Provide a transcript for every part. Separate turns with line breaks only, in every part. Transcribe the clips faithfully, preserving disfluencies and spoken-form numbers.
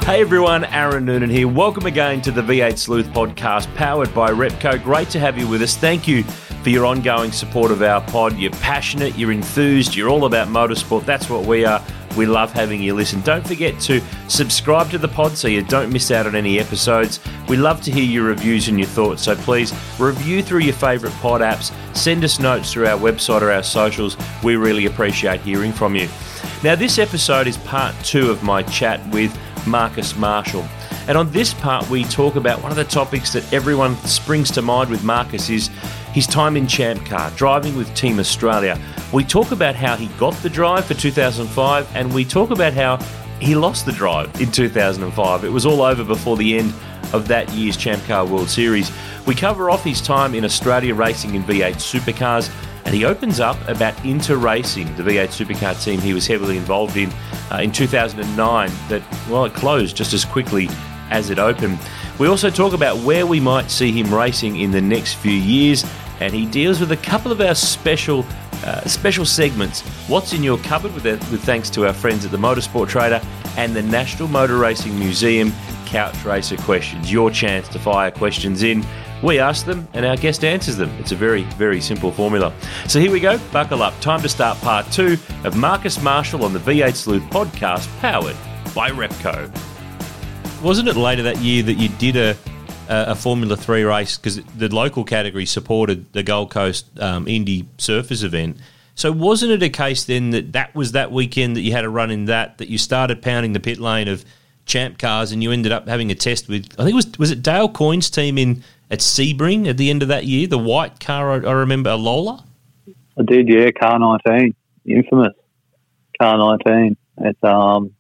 Hey everyone, Aaron Noonan here. Welcome again to the V eight Sleuth podcast powered by Repco. Great to have you with us. Thank you for your ongoing support of our pod. You're passionate, you're enthused, you're all about motorsport. That's what we are. We love having you listen. Don't forget to subscribe to the pod so you don't miss out on any episodes. We love to hear your reviews and your thoughts, so please review through your favourite pod apps. Send us notes through our website or our socials. We really appreciate hearing from you. Now, this episode is part two of my chat with Marcus Marshall. And on this part, we talk about one of the topics that everyone springs to mind with Marcus is his time in Champ Car, driving with Team Australia. We talk about how he got the drive for two thousand five, and we talk about how he lost the drive in two thousand five. It was all over before the end of that year's Champ Car World Series. We cover off his time in Australia racing in V eight supercars, and he opens up about Inter Racing, the V eight supercar team he was heavily involved in uh, in two thousand nine that, well, it closed just as quickly as it opened. We also talk about where we might see him racing in the next few years, and he deals with a couple of our special uh, special segments. What's in your cupboard, with, with thanks to our friends at the Motorsport Trader, and the National Motor Racing Museum Couch Racer Questions. Your chance to fire questions in. We ask them and our guest answers them. It's a very, very simple formula. So here we go. Buckle up. Time to start part two of Marcus Marshall on the V eight Sleuth podcast, powered by Repco. Wasn't it later that year that you did a a Formula three race, because the local category supported the Gold Coast um, Indy Surfers event? So wasn't it a case then that that was that weekend that you had a run in that, that you started pounding the pit lane of Champ Cars and you ended up having a test with, I think it was, was it Dale Coyne's team in at Sebring at the end of that year, the white car, I, I remember, a Lola?
I did, yeah, car nineteen, infamous car nineteen. It's, um,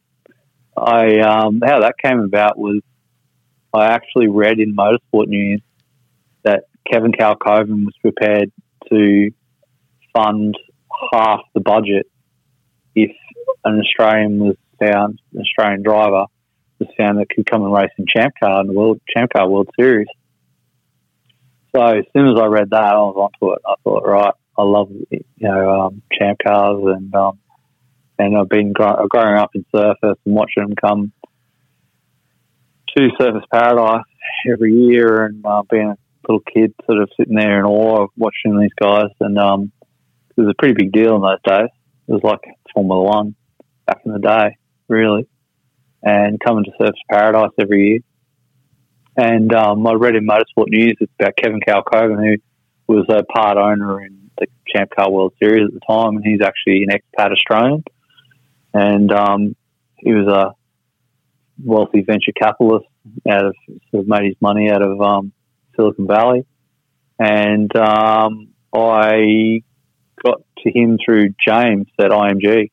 I, um, how that came about was I actually read in Motorsport News that Kevin Kalkoven was prepared to fund half the budget if an Australian was found, an Australian driver was found that could come and race in Champ Car in the World Champ Car World Series. So as soon as I read that, I was onto it. I thought, right, I love, you know, um, Champ Cars, and um, and I've been grow- growing up in Surfers and watching them come to Surfers Paradise every year, and uh, being a little kid, sort of sitting there in awe of watching these guys. And um, it was a pretty big deal in those days. It was like Formula One back in the day, really. And coming to Surfers Paradise every year. And um, I read in Motorsport News it's about Kevin Kalkoven, who was a part owner in the Champ Car World Series at the time, and he's actually an expat Australian. And um, he was a wealthy venture capitalist out of sort of made his money out of um, Silicon Valley. And um, I got to him through James at I M G.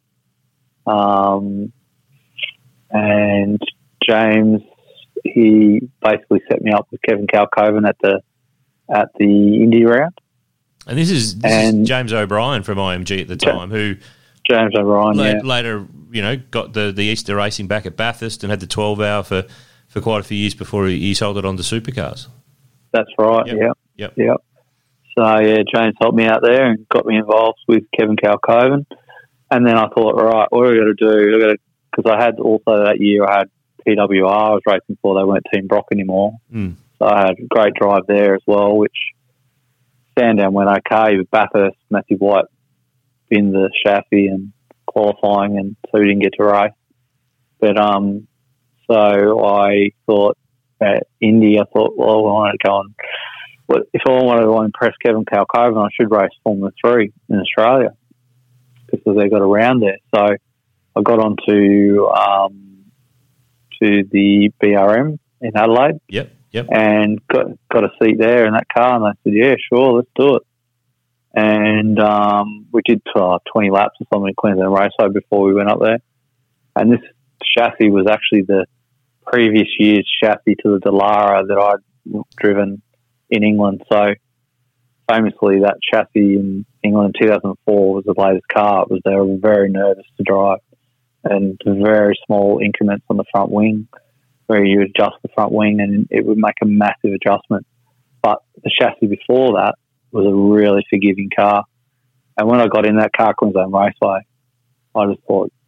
Um, and James, he basically set me up with Kevin Kalkoven at the at the Indy round.
And this is this and is James O'Brien from I M G at the time, who
James O'Brien
later,
yeah.
later, you know, got the, the Easter racing back at Bathurst and had the twelve hour for, for quite a few years before he, he sold it on to supercars.
That's right.
Yep.
Yeah.
Yep.
Yep. So yeah, James helped me out there and got me involved with Kevin Kalkoven. And then I thought, right, what do we got to do? I got to, because I had also that year I had P W R. I was racing for. They weren't Team Brock anymore.
Mm.
So I had a great drive there as well, which Sandown went okay, but Bathurst, Matthew White binned the chassis and qualifying, and so we didn't get to race. But um, so I thought at Indy, I thought, well, I wanted to go on. Well, if I wanted to impress Kevin Kalkoven, I should race Formula three in Australia because they got around there. So I got onto um, to the B R M in Adelaide.
Yep. Yep.
And got got a seat there in that car, and they said, yeah, sure, let's do it. And um, we did uh, twenty laps or something at Queensland Raceway before we went up there. And this chassis was actually the previous year's chassis to the Dallara that I'd driven in England. So famously, that chassis in England in two thousand four was the latest car. It was they were very nervous to drive, and very small increments on the front wing, where you adjust the front wing and it would make a massive adjustment. But the chassis before that was a really forgiving car. And when I got in that car, Queensland Raceway, I just thought,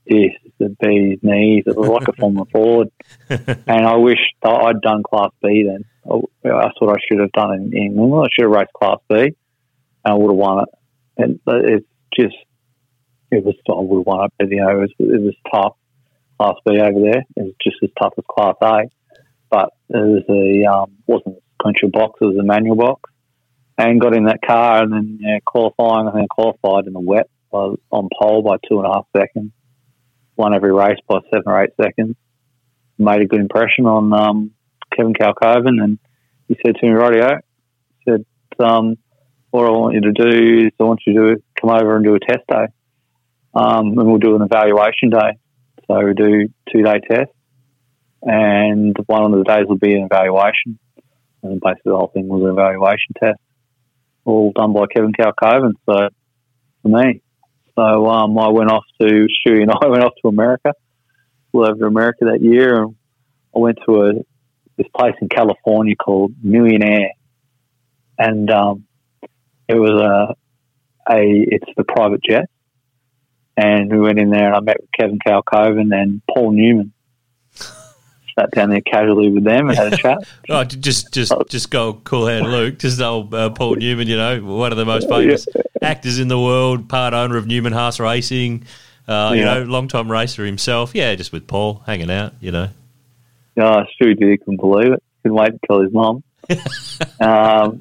this, the bee's knees. It was like a Formula Ford. And I wish I'd done Class B then. That's what I should have done in England. I should have raced Class B, and I would have won it. And it's just, it was, I would have won it, but, you know, it was, it was tough. Class B over there. It was just as tough as Class A. But it was a, um, wasn't a sequential box, it was a manual box. And got in that car and then yeah, qualifying, and then qualified in the wet. I was on pole by two and a half seconds. Won every race by seven or eight seconds. Made a good impression on um, Kevin Kalkoven, and he said to me, "Rightio," he said, um, "what I want you to do is I want you to come over and do a test day, um, and we'll do an evaluation day. So we do two day tests, and one of the days will be an evaluation, and basically the whole thing was an evaluation test, all done by Kevin Kalkoven. So for me." So um, I went off to Stewie and I went off to America. Flew over to America that year, and I went to a this place in California called Millionaire, and um, it was a a it's the private jet, and we went in there and I met with Kevin Kalkoven and Paul Newman. Sat down there casually with them and had a chat.
Oh, just just just go cool hand Luke, just old uh, Paul Newman, you know, one of the most famous yeah. actors in the world, part owner of Newman Haas Racing, uh, you yeah. know, long-time racer himself. Yeah, just with Paul, hanging out, you know.
Yeah, Stu did, he couldn't believe it. Couldn't wait to tell his mum. um,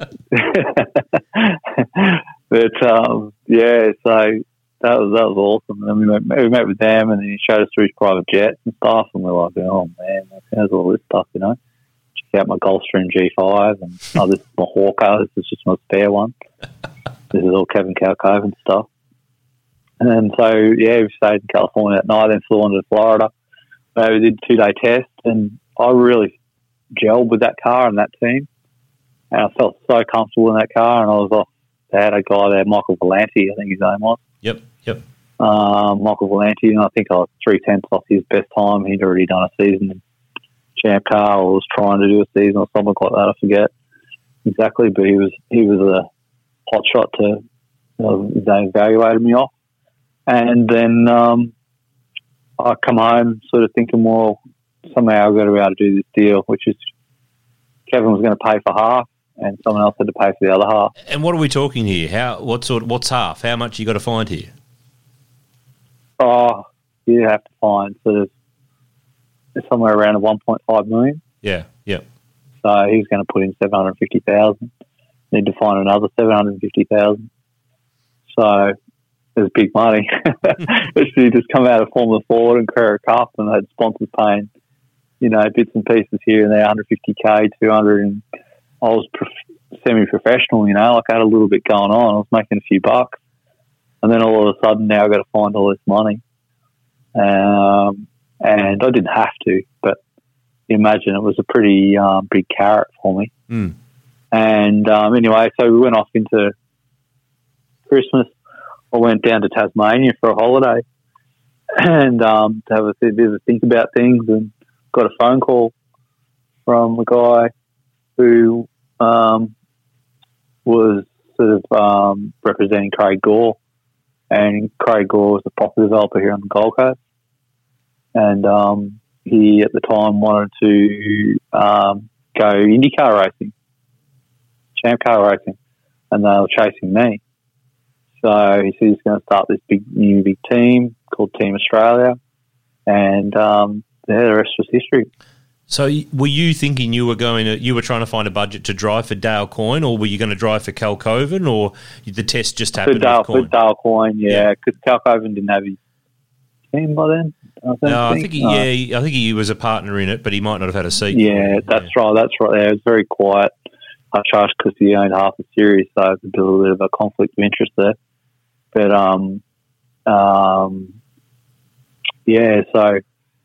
but, um, yeah, so that was that was awesome. And then we met, we met with them, and then he showed us through his private jets and stuff, and we were like, oh, man, how's all this stuff, you know? Check out my Gulfstream G five, and oh, this is my Hawker, this is just my spare one. This is all Kevin Kalkoven stuff. And then so, yeah, we stayed in California that night, then flew on to Florida. So we did a two-day test, and I really gelled with that car and that team. And I felt so comfortable in that car, and I was off. They had a guy there, Michael Valenti, I think his name was.
Yep, yep.
Um, Michael Valenti, and I think I was three-tenths off his best time. He'd already done a season in Champ Car, or was trying to do a season or something like that, I forget exactly, but he was he was a hot shot to, you know, they evaluated me off. And then um, I come home sort of thinking, well, somehow I've got to be able to do this deal, which is Kevin was going to pay for half and someone else had to pay for the other half.
And what are we talking here? How what sort? What's half? How much you got to find here?
Oh, you have to find sort of somewhere around a one point five million.
Yeah, yeah.
So he was going to put in seven hundred fifty thousand. Need to find another seven hundred fifty thousand. So it was big money. Especially just come out of Formula Ford and Carrera Cup, and they had sponsors paying, you know, bits and pieces here and there, one hundred fifty K, two hundred, and I was prof- semi-professional, you know, like I had a little bit going on. I was making a few bucks. And then all of a sudden now I've got to find all this money. Um, and I didn't have to, but you imagine it was a pretty um, big carrot for me.
Mm.
And um, anyway, so we went off into Christmas. I went down to Tasmania for a holiday and um, to have a bit of a think about things, and got a phone call from a guy who um, was sort of um, representing Craig Gore. And Craig Gore was a property developer here on the Gold Coast. And um, he, at the time, wanted to um, go IndyCar racing, Champ Car racing, and they were chasing me. So he said he's going to start this big new big team called Team Australia, and um, yeah, the rest was history.
So were you thinking you were going to, you were trying to find a budget to drive for Dale Coyne, or were you going to drive for Kalkoven, or the test just happened
for Dale,
with Coyne?
For Dale Coyne, yeah, because yeah. Kalkoven didn't have his team by then. I don't
no,
think.
I think he,
no.
yeah, I think he was a partner in it, but he might not have had a seat.
Yeah, that's yeah. right. That's right. Yeah, it was very quiet. I charged because he owned half the series, so there's a little bit of a conflict of interest there. But um, um, yeah, so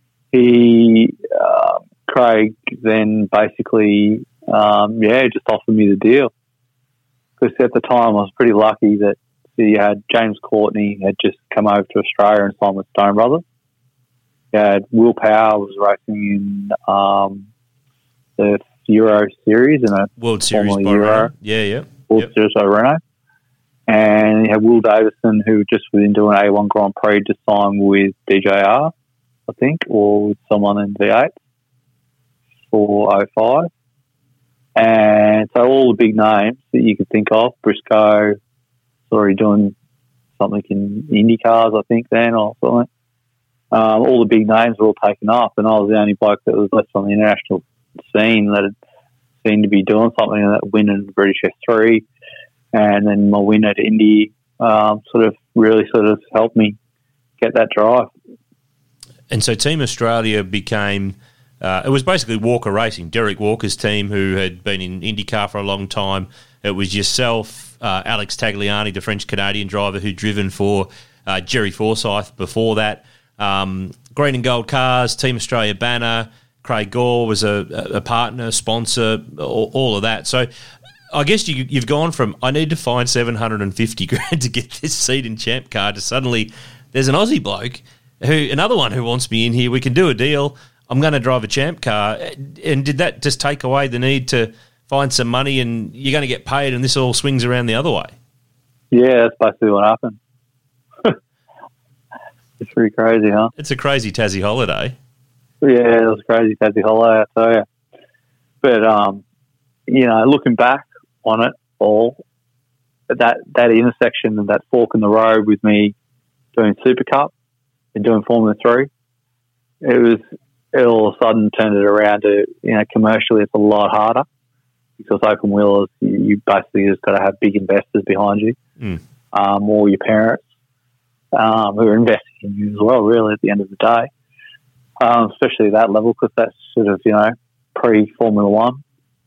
he. Uh, Craig then basically, um, yeah, just offered me the deal. Because at the time I was pretty lucky that he had James Courtney had just come over to Australia and signed with Stone Brothers. He had Will Power was racing in um, the Euro Series in a
World Series by
Euro.
Renault. Yeah, yeah.
World
yep.
Series by Renault. And you had Will Davison, who just was in doing A one Grand Prix, just signed with D J R, I think, or with someone in V eight for oh five. And so all the big names that you could think of, Briscoe, already doing something in Indy cars, I think, then, or something. Um, all the big names were all taken up, and I was the only bloke that was left on the international scene that had seemed to be doing something, and that win in the British F three, and then my win at Indy um, sort of really sort of helped me get that drive.
And so Team Australia became, uh, it was basically Walker Racing, Derek Walker's team, who had been in IndyCar for a long time. It was yourself, uh, Alex Tagliani, the French-Canadian driver who'd driven for uh, Jerry Forsyth before that. Um, Green and Gold Cars, Team Australia banner, Craig Gore was a, a partner, sponsor, all, all of that. So I guess you, you've gone from, I need to find seven hundred fifty grand to get this seat in Champ Car, to suddenly there's an Aussie bloke, who another one who wants me in here, we can do a deal, I'm going to drive a Champ Car. And did that just take away the need to find some money and you're going to get paid and this all swings around the other way?
Yeah, that's basically what happened. It's pretty crazy, huh?
It's a crazy Tassie holiday.
Yeah, it was a crazy Tassie holiday, I tell you. But, um, you know, looking back on it all, that, that intersection and that fork in the road with me doing Super Cup and doing Formula three, it was, it all of a sudden turned it around to, you know, commercially it's a lot harder because open wheelers, you, you basically just got to have big investors behind you, mm. um, or your parents um, who are investing in you as well, really, at the end of the day. Um, especially at that level, because that's sort of, you know, pre-Formula One.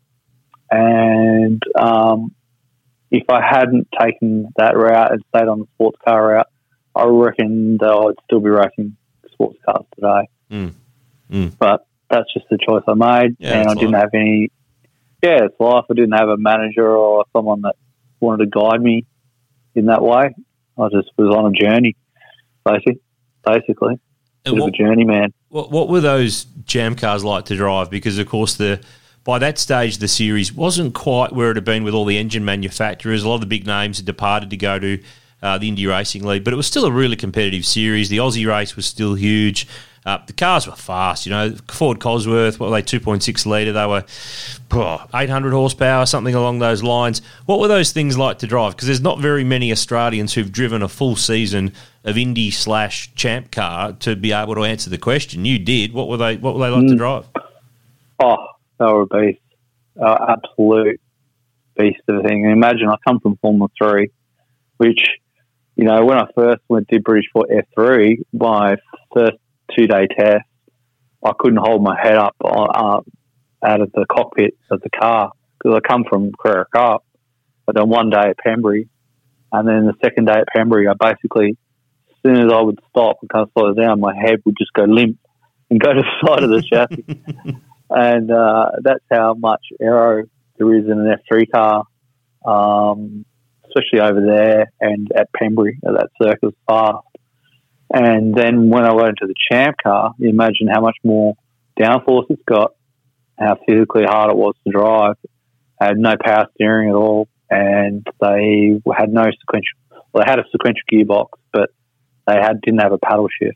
And um, if I hadn't taken that route and stayed on the sports car route, I reckon that I'd still be racing sports cars today.
Mm. Mm.
But that's just the choice I made,
yeah,
and I didn't
life.
have any. Yeah, it's life. I didn't have a manager or someone that wanted to guide me in that way. I just was on a journey, basically. Basically, bit of a journeyman.
What, what were those Jam cars like to drive? Because of course the by that stage the series wasn't quite where it had been with all the engine manufacturers. A lot of the big names had departed to go to uh, the Indy Racing League, but it was still a really competitive series. The Aussie race was still huge. Uh, the cars were fast, you know. Ford Cosworth, what were they, two point six litre? They were oh, eight hundred horsepower, something along those lines. What were those things like to drive? Because there's not very many Australians who've driven a full season of Indy slash Champ Car to be able to answer the question. You did. What were they? What were they like mm. to drive?
Oh, they were a beast, uh, absolute beast of a thing. And imagine I come from Formula Three, which, you know, when I first went to British for F three, my first two-day test, I couldn't hold my head up on, uh, out of the cockpit of the car because I come from Carrera Cup. But then one day at Pembury, and then the second day at Pembury, I basically, as soon as I would stop and kind of slow down, my head would just go limp and go to the side of the chassis. And uh, that's how much aero there is in an F three car, um, especially over there and at Pembury, at that circus fast. And then when I went into the Champ Car, you imagine how much more downforce it's got, how physically hard it was to drive. I had no power steering at all, and they had no sequential. Well, they had a sequential gearbox, but they had didn't have a paddle shift.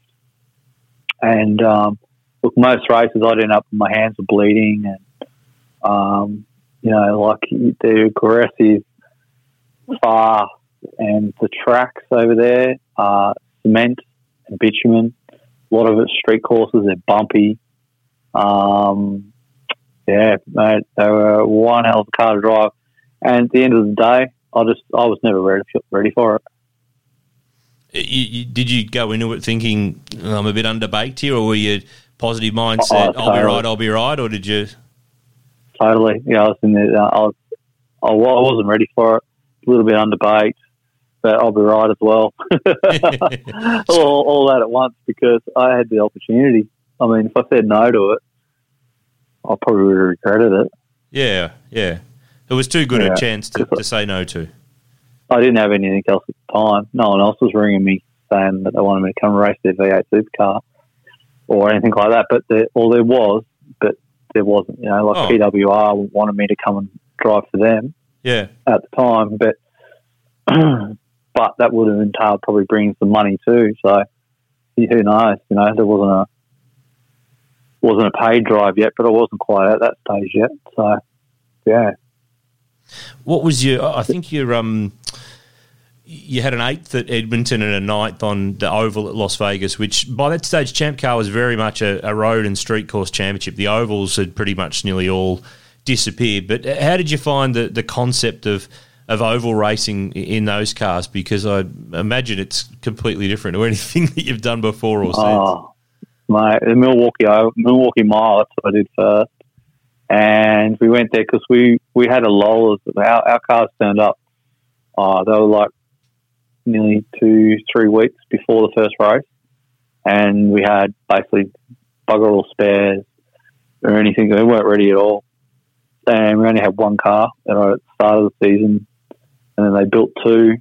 And um, look, most races I'd end up with my hands were bleeding, and um, you know, like they're aggressive, fast, and the tracks over there are cement and bitumen. A lot of it's street courses. They're bumpy. Um, yeah, mate, they were one hell of a car to drive. And at the end of the day, I just I was never ready ready for it.
You, you, did you go into it thinking I'm a bit underbaked here, or were you positive mindset? Oh, I'll be right, I'll be right, or did you?
Totally. Yeah, I was in there. I was. I wasn't ready for it. A little bit underbaked. But I'll be right as well. all, all that at once because I had the opportunity. I mean, if I said no to it, I probably would have regretted it.
Yeah, yeah. It was too good yeah, a chance to, to say no to.
I didn't have anything else at the time. No one else was ringing me saying that they wanted me to come race their V eight supercar or anything like that. But there, well, there was, but there wasn't. You know, like oh. P W R wanted me to come and drive for them.
Yeah.
At the time, but but that would have entailed probably bringing some money too. So who knows? You know, there wasn't a wasn't a paid drive yet, but I wasn't quite at that stage yet. So yeah.
What was your? I think your um. You had an eighth at Edmonton and a ninth on the Oval at Las Vegas, which by that stage, Champ Car was very much a, a road and street course championship. The ovals had pretty much nearly all disappeared. But how did you find the, the concept of, of oval racing in those cars? Because I imagine it's completely different to anything that you've done before or since.
Oh, mate, the Milwaukee, Milwaukee Mile, that's what I did first. And we went there because we, we had a Lola. Our, our cars turned up. Oh, they were like, nearly two, three weeks before the first race, and we had basically bugger all spares or anything. They weren't ready at all, and we only had one car at the start of the season, and then they built two.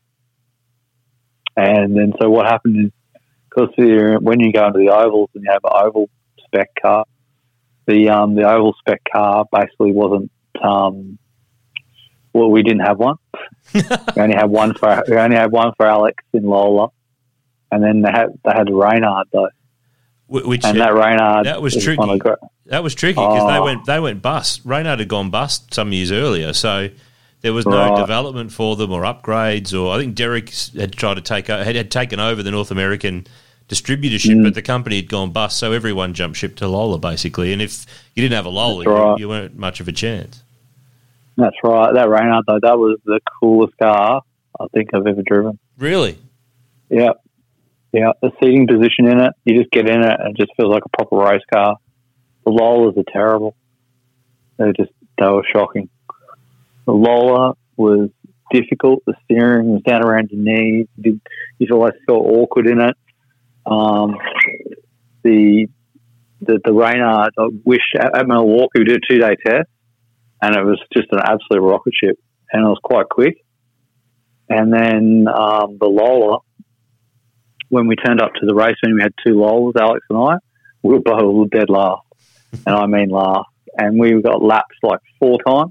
And then so what happened is, because when you go into the ovals and you have an oval spec car, the um, the oval spec car basically wasn't. Um, well, we didn't have one. we only had one for we only had one for Alex in Lola, and then they had they had Reynard though.
Which
and that Reynard
that was tricky. Gra- that was tricky because oh. they went they went bust. Reynard had gone bust some years earlier, so there was no right. development for them or upgrades. Or I think Derek had tried to take had had taken over the North American distributorship, mm. but the company had gone bust, so everyone jumped ship to Lola basically. And if you didn't have a Lola, right. you, you weren't much of a chance.
That's right. That Reynard, though, that was the coolest car I think I've ever driven.
Really?
Yeah. Yeah. The seating position in it, you just get in it and it just feels like a proper race car. The Lolas are terrible. They just, they were shocking. The Lola was difficult. The steering was down around your knees. You, did, you always felt awkward in it. Um, the, the, the Reynard, I wish at Milwaukee we did a two-day test. And it was just an absolute rocket ship, and it was quite quick. And then um, the Lola, when we turned up to the race, when we had two Lolas, Alex and I, we were both dead last, and I mean last. And we got lapped like four times.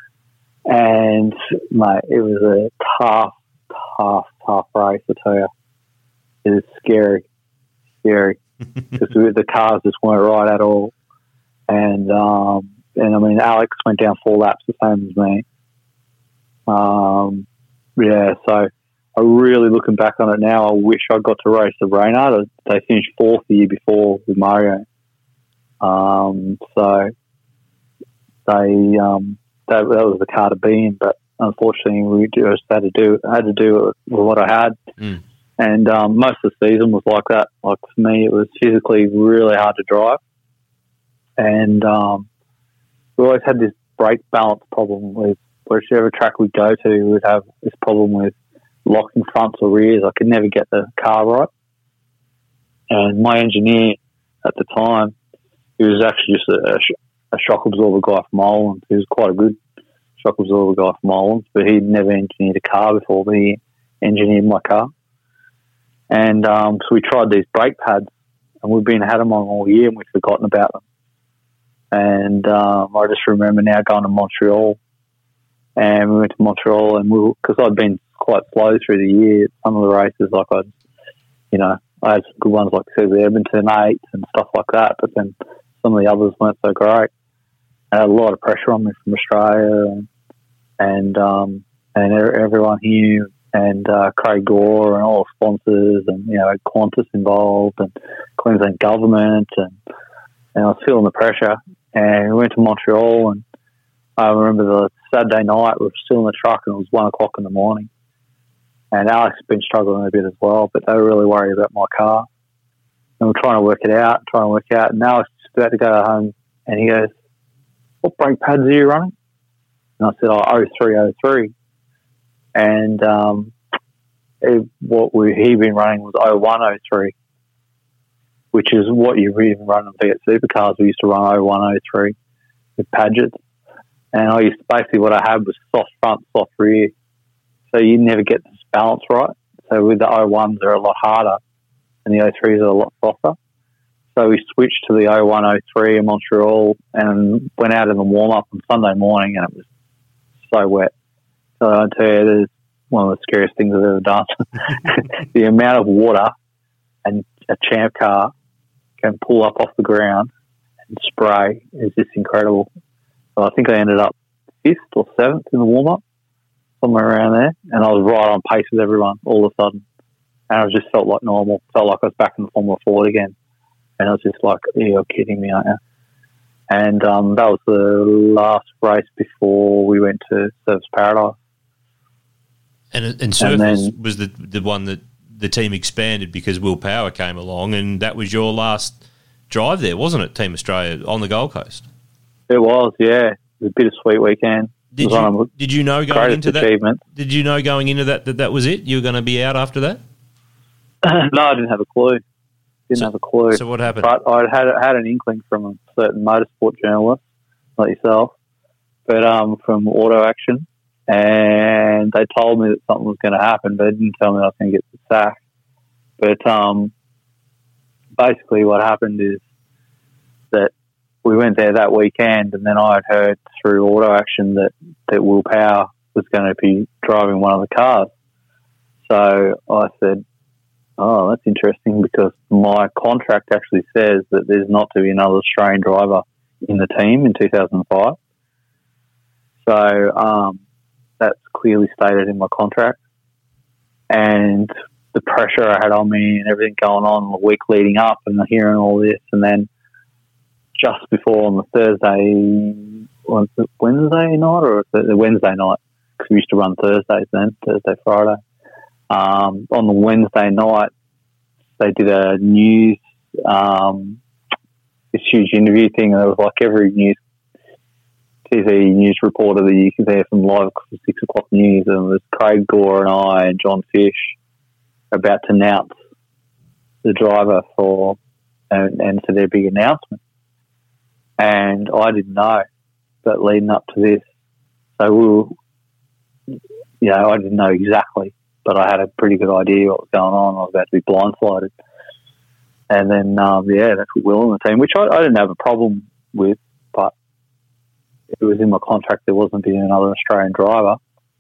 And, mate, it was a tough, tough, tough race, I tell you. It was scary, scary, because the cars just weren't right at all. And, um, And, I mean, Alex went down four laps the same as me. Um, yeah, so I really, looking back on it now, I wish I got to race the Reynard. They finished fourth the year before with Mario. Um, so they um, that, that was the car to be in, but unfortunately we just had to do had to do it with what I had. Mm. And um, most of the season was like that. Like for me, it was physically really hard to drive. And um, we always had this brake balance problem with whichever track we go to, we would have this problem with locking fronts or rears. I could never get the car right. And my engineer at the time, he was actually just a, a shock absorber guy from Ireland. He was quite a good shock absorber guy from Ireland, but he'd never engineered a car before, but he engineered my car. And um, so we tried these brake pads, and we've been had them on all year, and we've forgotten about them. And um, I just remember now going to Montreal, and we went to Montreal, and we because I'd been quite slow through the year. Some of the races, like I, you know, I had some good ones like the Edmonton eight and stuff like that, but then some of the others weren't so great. I had a lot of pressure on me from Australia, and and um, and everyone here, and uh, Craig Gore, and all the sponsors, and you know, Qantas involved, and Queensland government, and and I was feeling the pressure. And we went to Montreal, and I remember the Saturday night we were still in the truck, and it was one o'clock in the morning. And Alex had been struggling a bit as well, but they were really worried about my car. And we're trying to work it out, trying to work it out. And Alex was about to go home, and he goes, "What brake pads are you running?" And I said, "Oh, oh three oh three." And um, it, what we, he'd been running was oh one oh three, which is what you even run on V eight supercars. We used to run oh one oh three with Padgett. And I used to, basically what I had was soft front, soft rear. So you never get this balance right. So with the oh ones, they're a lot harder, and the oh threes are a lot softer. So we switched to the oh one oh three in Montreal and went out in the warm-up on Sunday morning, and it was so wet. So I tell you, there's one of the scariest things I've ever done. The amount of water and a Champ car can pull up off the ground and spray is just incredible. So I think I ended up fifth or seventh in the warm-up, somewhere around there, and I was right on pace with everyone all of a sudden. And I just felt like normal, felt like I was back in the Formula Ford again. And I was just like, you're kidding me, aren't you? And um, that was the last race before we went to Surfers Paradise.
And and Surfers and then, was the the one that the team expanded because Will Power came along, and that was your last drive there, wasn't it, Team Australia, on the Gold Coast? It was, yeah. It was a bittersweet weekend. Did you, did you know going into that? Did you know going into that that that was it? You were going to be out after that?
No, I didn't have a clue. Didn't
so,
have a clue.
So what happened?
But I had had an inkling from a certain motorsport journalist, like yourself, but um, from Auto Action, and they told me that something was going to happen, but they didn't tell me I was going to get the sack. But um, basically, what happened is that we went there that weekend, and then I had heard through Auto Action that that Will Power was going to be driving one of the cars. So I said, oh, that's interesting, because my contract actually says that there's not to be another Australian driver in the team in two thousand five. So um, that's clearly stated in my contract. And the pressure I had on me and everything going on the week leading up and hearing all this, and then just before on the Thursday, was it Wednesday night or the Wednesday night? Because we used to run Thursdays then, Thursday, Friday. Um, on the Wednesday night, they did a news, um, this huge interview thing, and it was like every news T V news reporter that you could hear from live six o'clock news, and it was Craig Gore and I and John Fish about to announce the driver for and, and for their big announcement. And I didn't know, but leading up to this, so we were, you know, I didn't know exactly, but I had a pretty good idea what was going on. I was about to be blindsided. And then, um, yeah, that's what Will and the team, which I, I didn't have a problem with, but it was in my contract there wasn't being another Australian driver.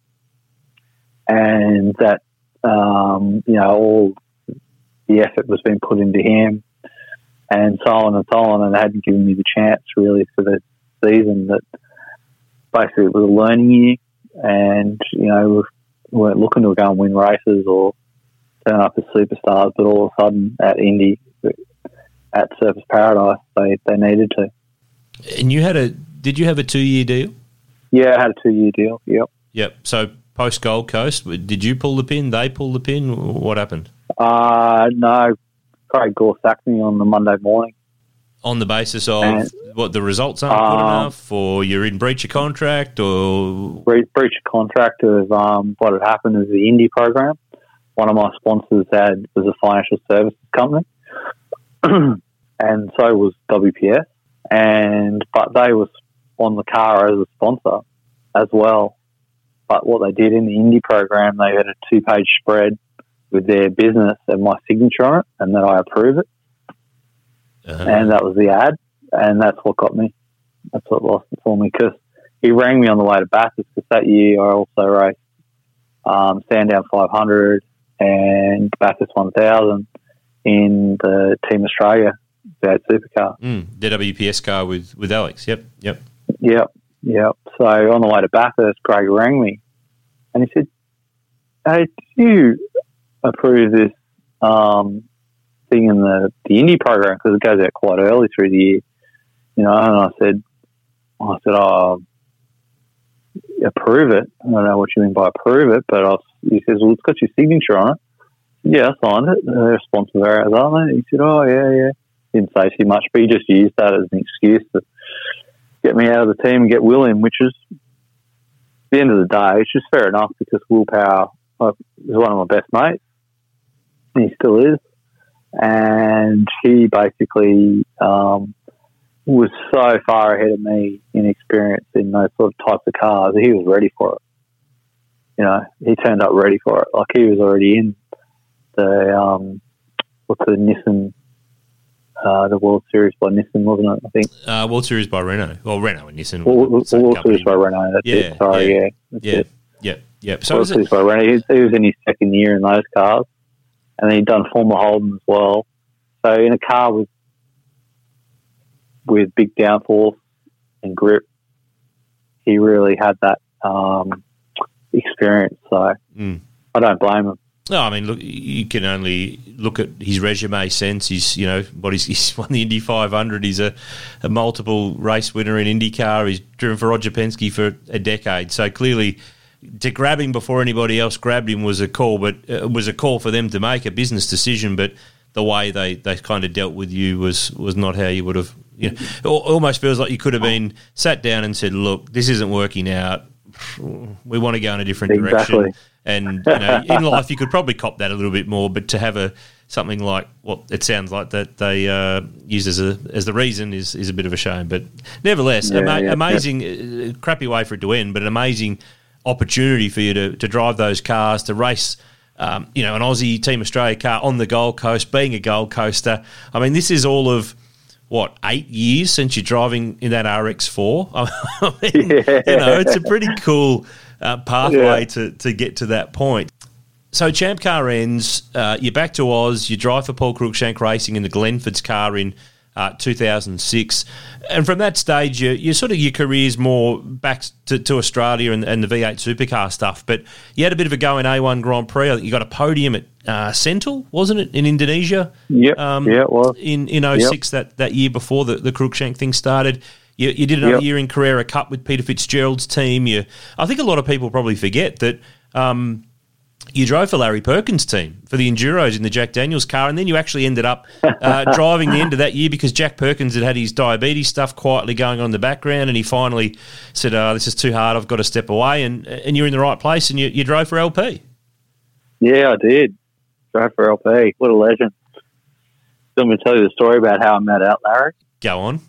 And that, um, you know, all the effort was being put into him and so on and so on, and they hadn't given me the chance really for the season. That basically it was a learning year, and, you know, we weren't looking to go and win races or turn up as superstars, but all of a sudden at Indy, at Surfers Paradise, they, they needed to.
And you had a, did you have a two-year deal?
Yeah, I had a two-year deal, yep.
Yep. So post-Gold Coast, did you pull the pin? They pulled the pin? What happened?
Uh, no, Craig Gore sacked me on the Monday morning.
On the basis of and, what, the results aren't
um,
good enough, or you're in breach of contract, or
breach, breach of contract of um, what had happened is the Indy program. One of my sponsors had was a financial services company, and so was W P S, and but they was on the car as a sponsor as well. But what they did in the Indy program, they had a two-page spread with their business and my signature on it, and that I approve it. Uh-huh. And that was the ad, and that's what got me. That's what lost it for me, because he rang me on the way to Bathurst, because that year I also raced um, Sandown five hundred and Bathurst one thousand in the Team Australia V eight Supercar.
Mm, the W P S car with, with Alex, yep, yep.
Yep, yep. So on the way to Bathurst, Greg rang me, and he said, hey, do you approve this um, thing in the, the Indy program, because it goes out quite early through the year, you know? And I said, I said, oh, approve it. I don't know what you mean by approve it, but I was, he says, well, it's got your signature on it. Yeah, I signed it. They're a sponsor of ours, aren't they? He said, oh, yeah, yeah. Didn't say too much, but he just used that as an excuse to get me out of the team and get Will in, which is, at the end of the day, it's just fair enough, because Will Power like, is one of my best mates. He still is. And he basically um, was so far ahead of me in experience in those sort of types of cars. He was ready for it. You know, he turned up ready for it. Like, he was already in the, um, what's the Nissan, uh, the World Series by Nissan, wasn't it, I think?
Uh, World Series by Renault. Well, Renault and Nissan.
World, World Series by Renault, that's
yeah,
it. Sorry,
yeah.
yeah. That's
yeah.
it.
Yeah. Yep. So was it-
he, was, he was in his second year in those cars, and then he'd done Formula Holden as well. So in a car with with big downforce and grip, he really had that um, experience. So
mm.
I don't blame him.
No, I mean, look, you can only look at his resume sense. He's, you know, what he's, he's won the Indy five hundred. He's a, a multiple race winner in IndyCar. He's driven for Roger Penske for a decade. So clearly, to grab him before anybody else grabbed him was a call, but it uh, was a call for them to make a business decision. But the way they, they kind of dealt with you was was not how you would have. You know, it almost feels like you could have been sat down and said, "Look, this isn't working out. We want to go in a different
exactly.
direction." And you know, in life, you could probably cop that a little bit more, but to have a something like what it sounds like that they uh, use as a as the reason is, is a bit of a shame. But nevertheless,
yeah,
ama-
yeah,
amazing, yeah. Uh, crappy way for it to end, but an amazing opportunity for you to, to drive those cars, to race, um, you know, an Aussie Team Australia car on the Gold Coast, being a Gold Coaster. I mean, this is all of what, eight years since you're driving in that R X four. I mean, yeah. you know, it's a pretty cool. Uh, pathway yeah. to, to get to that point. So Champ Car ends, uh, you're back to Oz, you drive for Paul Cruikshank Racing in the Glenford's car in uh, two thousand six, and from that stage you, you sort of your career's more back to, to Australia and, and the V eight supercar stuff, but you had a bit of a go in A one Grand Prix. I think you got a podium at uh, Sentul, wasn't it, in Indonesia?
Yep,
um,
yeah, it was.
In, in oh six, yep. that, that year before the, the Cruikshank thing started. You, you did another yep. year in Carrera Cup with Peter Fitzgerald's team. You, I think a lot of people probably forget that um, you drove for Larry Perkins' team for the Enduros in the Jack Daniels car, and then you actually ended up uh, driving the end of that year because Jack Perkins had had his diabetes stuff quietly going on in the background, and he finally said, oh, this is too hard, I've got to step away, and and you're in the right place, and you, you drove for L P.
Yeah, I did. Drove for L P. What a legend. Let me tell you the story about how I met out Larry.
Go on.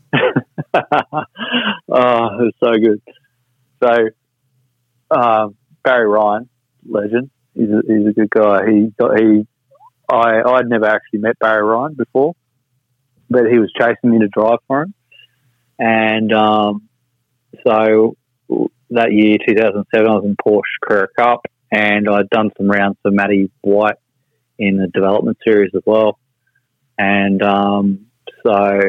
Oh, it was so good. So, um, Barry Ryan, legend. He's a, he's a good guy. He he, I I'd never actually met Barry Ryan before, but he was chasing me to drive for him, and um, so that year, two thousand seven, I was in Porsche Carrera Cup, and I'd done some rounds for Matty White in the development series as well, and um, so.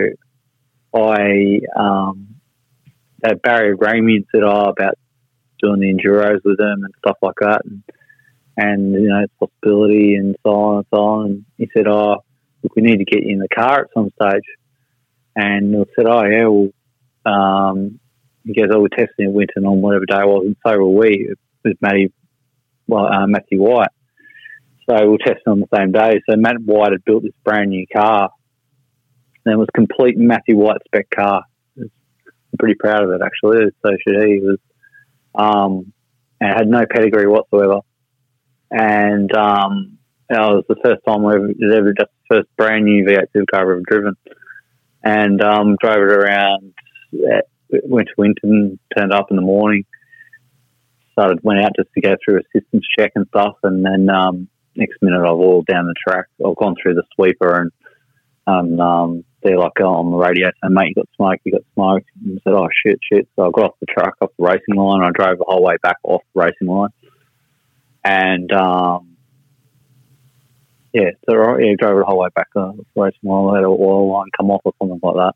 I um, had Barry rang me and said, "Oh, about doing the enduros with him and stuff like that, and, and you know, possibility and so on and so on." And he said, "Oh, look, we need to get you in the car at some stage." And I said, "Oh yeah, well," um, he goes, "Oh, we're testing at Winton on whatever day it was, and so were we with Matty, well, uh, Matthew White. So we we're testing on the same day. So Matt White had built this brand new car." And it was complete Matthew White spec car. I'm pretty proud of it, actually. So should he. It was, um, and it had no pedigree whatsoever. And um, it was the first time we ever, it ever just the first brand new V eight supercar I've ever driven. And um, drove it around, went to Winton, turned up in the morning, started, went out just to go through a systems check and stuff. And then um, next minute I've oiled down the track. I've gone through the sweeper and And um, they're like oh, on the radio saying, "Mate, you got smoke, you got smoke." And I said, "Oh, shit, shit." So I got off the truck, off the racing line. I drove the whole way back off the racing line. And, um, yeah, so yeah, drove the whole way back off the racing line. I had an oil line come off or something like that.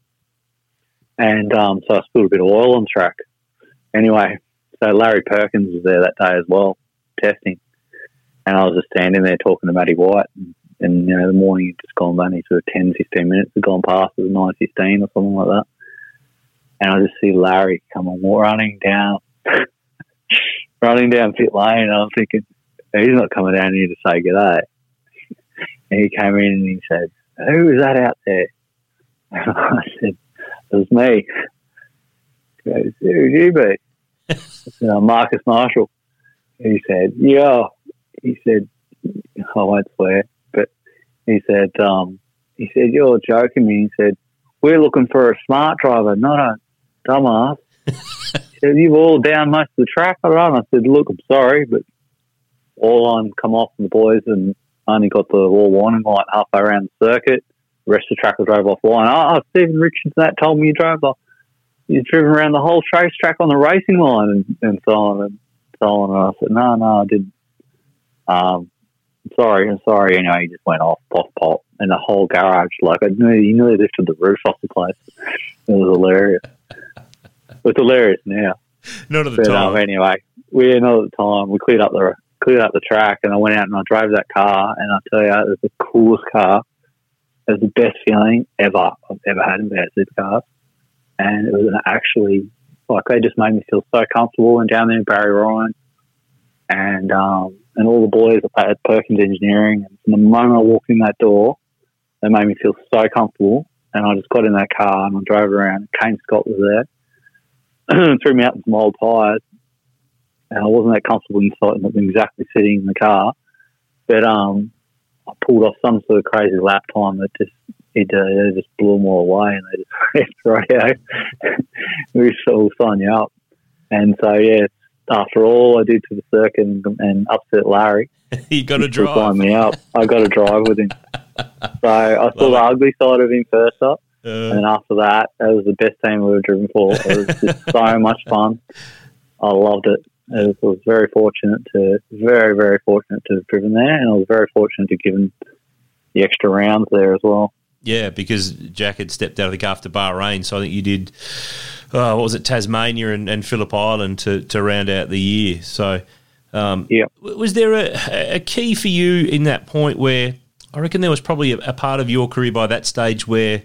And um, so I spilled a bit of oil on the track. Anyway, so Larry Perkins was there that day as well, testing. And I was just standing there talking to Matty White. And, And, you know, the morning had just gone only sort of ten, fifteen minutes had gone past. It was nine fifteen or something like that. And I just see Larry come on, running down, running down pit lane. And I'm thinking, he's not coming down here to say g'day. And he came in and he said, "Who is that out there?" And I said, "It was me." He goes, "Who would you be?" I said, "I'm Marcus Marshall." He said, "Yeah." He said, I won't swear. He said, um, he said, "You're joking me." He said, "We're looking for a smart driver, not a dumbass." He said, "You've all down most of the track." I run. I said, "Look, I'm sorry, but all on come off from the boys and only got the all warning light halfway around the circuit. The rest of the track I drove offline." "Oh, Stephen Richardson, that told me you drove off. You've driven around the whole racetrack on the racing line," and, and so on. And so on. And I said, no, no, I didn't. Um, sorry, I'm sorry. Anyway, he just went off, pop, pop, and the whole garage, like, I knew, he nearly lifted the roof off the place. It was hilarious. It's hilarious now.
Not at the
but,
time.
Um, anyway, we not at the time. We cleared up the cleared up the track, and I went out and I drove that car, and I tell you, it was the coolest car. It was the best feeling ever I've ever had in about supercars, and it was an actually like they just made me feel so comfortable. And down there in Barry Ryan, and um, and all the boys at Perkins Engineering. And from the moment I walked in that door, they made me feel so comfortable. And I just got in that car and I drove around. Kane Scott was there, threw me out with some old tyres, and I wasn't that comfortable inside, not exactly sitting in the car, but um, I pulled off some sort of crazy lap time that just it, uh, it just blew them all away, and they just raced right out. We all sign you up, and so yeah. After all I did to the circuit and, and upset Larry,
you got to drive.
Sign me up. I got to drive with him. So I saw the ugly side of him first up, uh, and then after that, it was the best team we were driven for. It was just so much fun. I loved it. I was, was very fortunate to, very very fortunate to have driven there, and I was very fortunate to give him the extra rounds there as well.
Yeah, because Jack had stepped out of the car after Bahrain, so I think you did, uh, what was it, Tasmania and, and Phillip Island to, to round out the year. So um,
yeah.
was there a, a key for you in that point where I reckon there was probably a, a part of your career by that stage where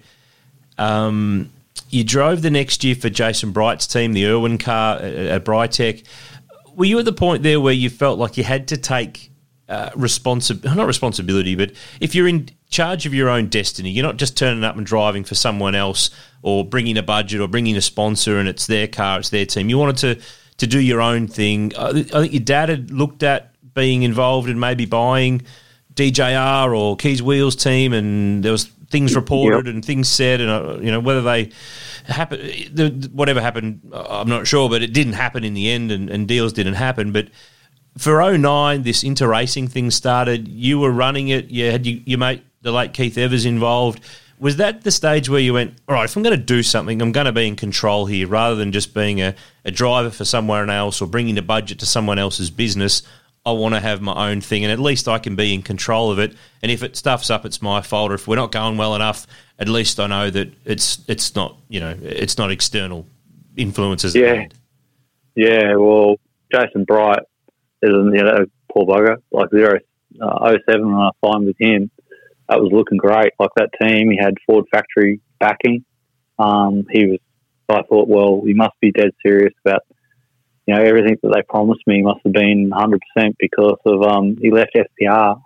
um, you drove the next year for Jason Bright's team, the Irwin car at, at Brightech. Were you at the point there where you felt like you had to take uh, responsibility, not responsibility, but if you're in charge of your own destiny, you're not just turning up and driving for someone else or bringing a budget or bringing a sponsor and it's their car, it's their team. You wanted to, to do your own thing. I, I think your dad had looked at being involved in maybe buying D J R or Keys Wheels team, and there was things reported yep. and things said, and uh, you know whether they happen, the, whatever happened, I'm not sure, but it didn't happen in the end, and, and deals didn't happen. But for oh nine, this inter-racing thing started. You were running it. You had you, your mate, the late Keith Evers, involved. Was that the stage where you went, all right, if I'm going to do something, I'm going to be in control here rather than just being a, a driver for someone else or bringing a budget to someone else's business? I want to have my own thing, and at least I can be in control of it. And if it stuffs up, it's my fault. Or if we're not going well enough, at least I know that it's it's not, you know, it's not external influences.
Yeah, yeah. Well, Jason Bright is you know poor bugger. Like zero uh, oh seven when I signed with him, that was looking great. Like that team, he had Ford factory backing. Um, he was. I thought, well, he must be dead serious about. You know, everything that they promised me must have been one hundred percent because of um, he left S P R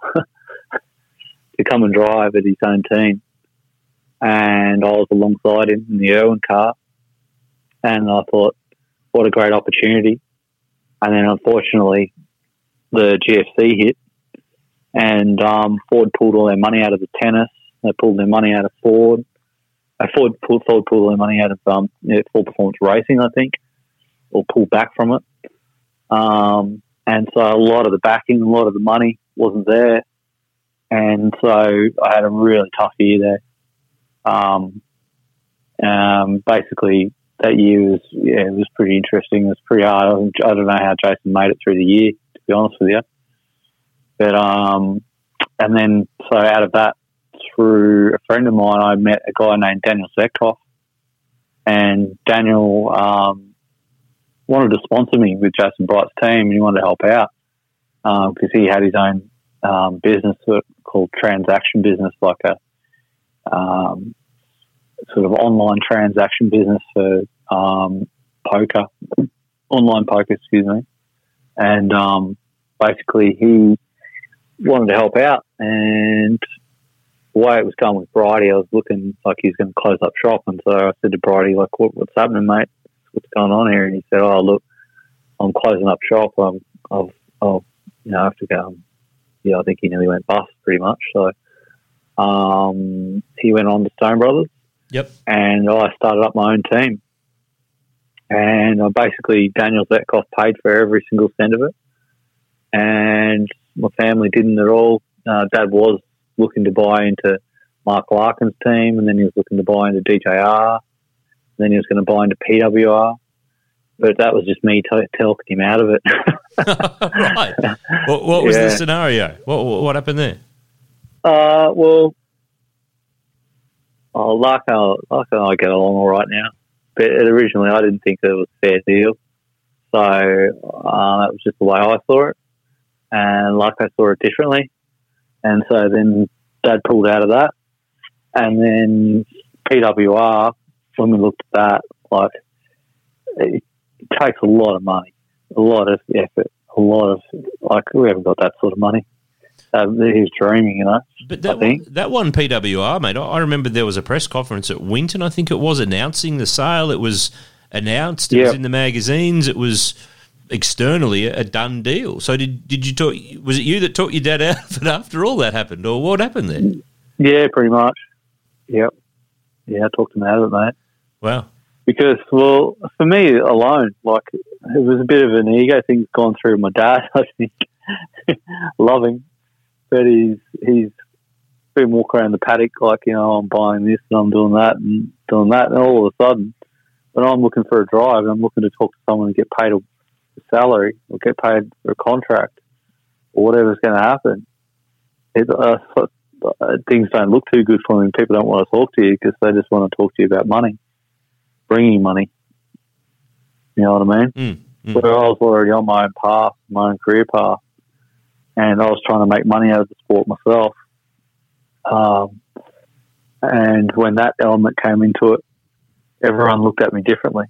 to come and drive at his own team. And I was alongside him in the Irwin car. And I thought, what a great opportunity. And then, unfortunately, the G F C hit. And um, Ford pulled all their money out of the tennis. They pulled their money out of Ford. Uh, Ford, pulled, Ford pulled all their money out of um, yeah, Full Performance Racing, I think. Or pull back from it. Um, and so a lot of the backing, a lot of the money wasn't there. And so I had a really tough year there. Um, um, basically, that year was, yeah, it was pretty interesting. It was pretty hard. I don't know how Jason made it through the year, to be honest with you. But, um, and then, so out of that, through a friend of mine, I met a guy named Daniel Zekhoff. And Daniel, um, wanted to sponsor me with Jason Bright's team, and he wanted to help out because um, he had his own um, business called Transaction Business, like a um, sort of online transaction business for um, poker, online poker, excuse me. And um, basically he wanted to help out, and the way it was going with Bridie, I was looking like he was going to close up shop, and so I said to Bridie, like, what, what's happening, mate? What's going on here? And he said, oh, look, I'm closing up shop. I'm, I've, I'll, you know, I have to go. Yeah, I think he nearly went bust pretty much. So um, he went on to Stone Brothers.
Yep.
And I started up my own team. And I basically, Daniel Zetkoff paid for every single cent of it. And my family didn't at all. Uh, Dad was looking to buy into Mark Larkin's team, and then he was looking to buy into D J R. Then he was going to buy into P W R. but that was just me t- talking him out of it.
Right. What, what was
Yeah.
the scenario? What, what what happened there?
Uh, well, oh, Larko, Larko and I get along all right now. But originally I didn't think it was a fair deal. So uh, that was just the way I saw it. And Larko saw it differently. And so then Dad pulled out of that. And then P W R, when we looked at that, like, it takes a lot of money, a lot of effort, a lot of, like, we haven't got that sort of money. Um, he was dreaming, you know.
But that
I think.
one, that one P W R, mate, I, I remember there was a press conference at Winton, I think it was, announcing the sale. It was announced, it
Yep.
was in the magazines, it was externally a, a done deal. So did did you talk, was it you that talked your dad out of it after all that happened, or what happened there?
Yeah, pretty much. Yep. Yeah, I talked him out of it, mate.
Wow.
Because, well, for me alone, like, it was a bit of an ego thing gone through my dad, I think. Love him. But he's he's been walking around the paddock like, you know, I'm buying this and I'm doing that and doing that. And all of a sudden, when I'm looking for a drive and I'm looking to talk to someone and get paid a salary or get paid for a contract or whatever's going to happen, it, uh, things don't look too good for me. People don't want to talk to you because they just want to talk to you about money, bringing money. You know what I mean?
Mm, mm.
Where I was already on my own path, my own career path, and I was trying to make money out of the sport myself. Um, and when that element came into it, everyone looked at me differently.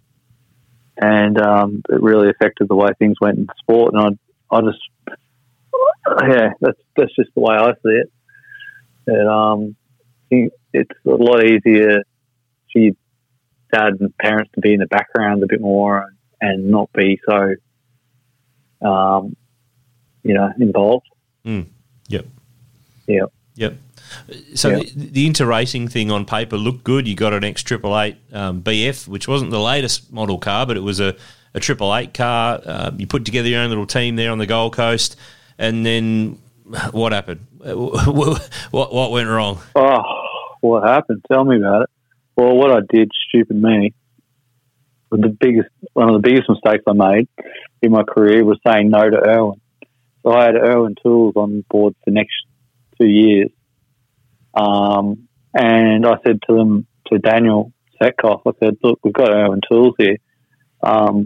And um, it really affected the way things went in sport. And I, I just, yeah, that's that's just the way I see it. That um, it's a lot easier for your dad and parents to be in the background a bit more and, and not be so, um, you know, involved.
Mm. Yep.
Yep.
Yep. So
Yep.
the, the inter-racing thing on paper looked good. You got an X triple eight um, B F, which wasn't the latest model car, but it was a a triple eight car. Uh, you put together your own little team there on the Gold Coast, and then what happened? what what went wrong?
Oh, what happened? Tell me about it. Well, what I did, stupid me, the biggest one of the biggest mistakes I made in my career was saying no to Irwin. So I had Irwin Tools on board for the next two years. Um, and I said to them, to Daniel Setkoff, I said, look, we've got Irwin Tools here. Um,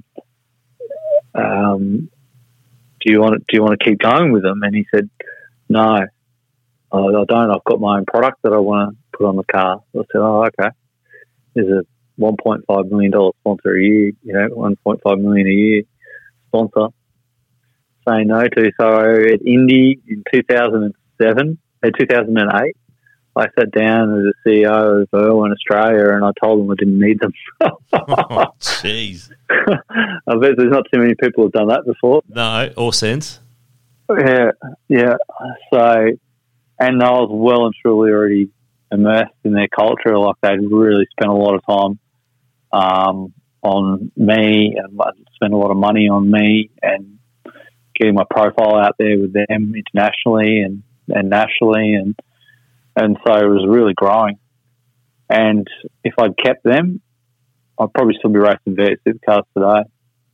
um, do you want to, do you want to keep going with them? And he said, no, I, I don't. I've got my own product that I want to put on the car. So I said, oh, okay. There's a one point five million dollars sponsor a year, you know, one point five million dollars a year sponsor. Saying no to. So at Indy in two thousand seven, uh, two thousand eight, I sat down as the C E O of Irwin Australia and I told them I didn't need them.
Oh, jeez.
I bet there's not too many people who've done that before.
No, or sense.
Yeah, yeah. So, and I was well and truly already immersed in their culture. Like they'd really spent a lot of time um, on me and spent a lot of money on me and getting my profile out there with them internationally and, and nationally. And, and so it was really growing. And if I'd kept them, I'd probably still be racing V eight supercars today.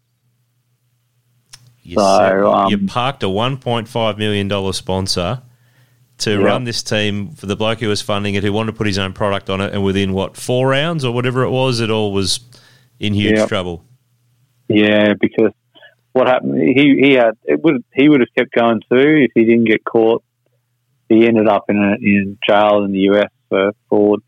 You,
so,
said,
um,
you parked a one point five million dollars sponsor to
yeah.
run this team for the bloke who was funding it, who wanted to put his own product on it, and within, what, four rounds or whatever it was, it all was in huge
yeah.
trouble.
Yeah, because what happened, he he had it would he would have kept going too if he didn't get caught. He ended up in a, in jail in the U S for fraud.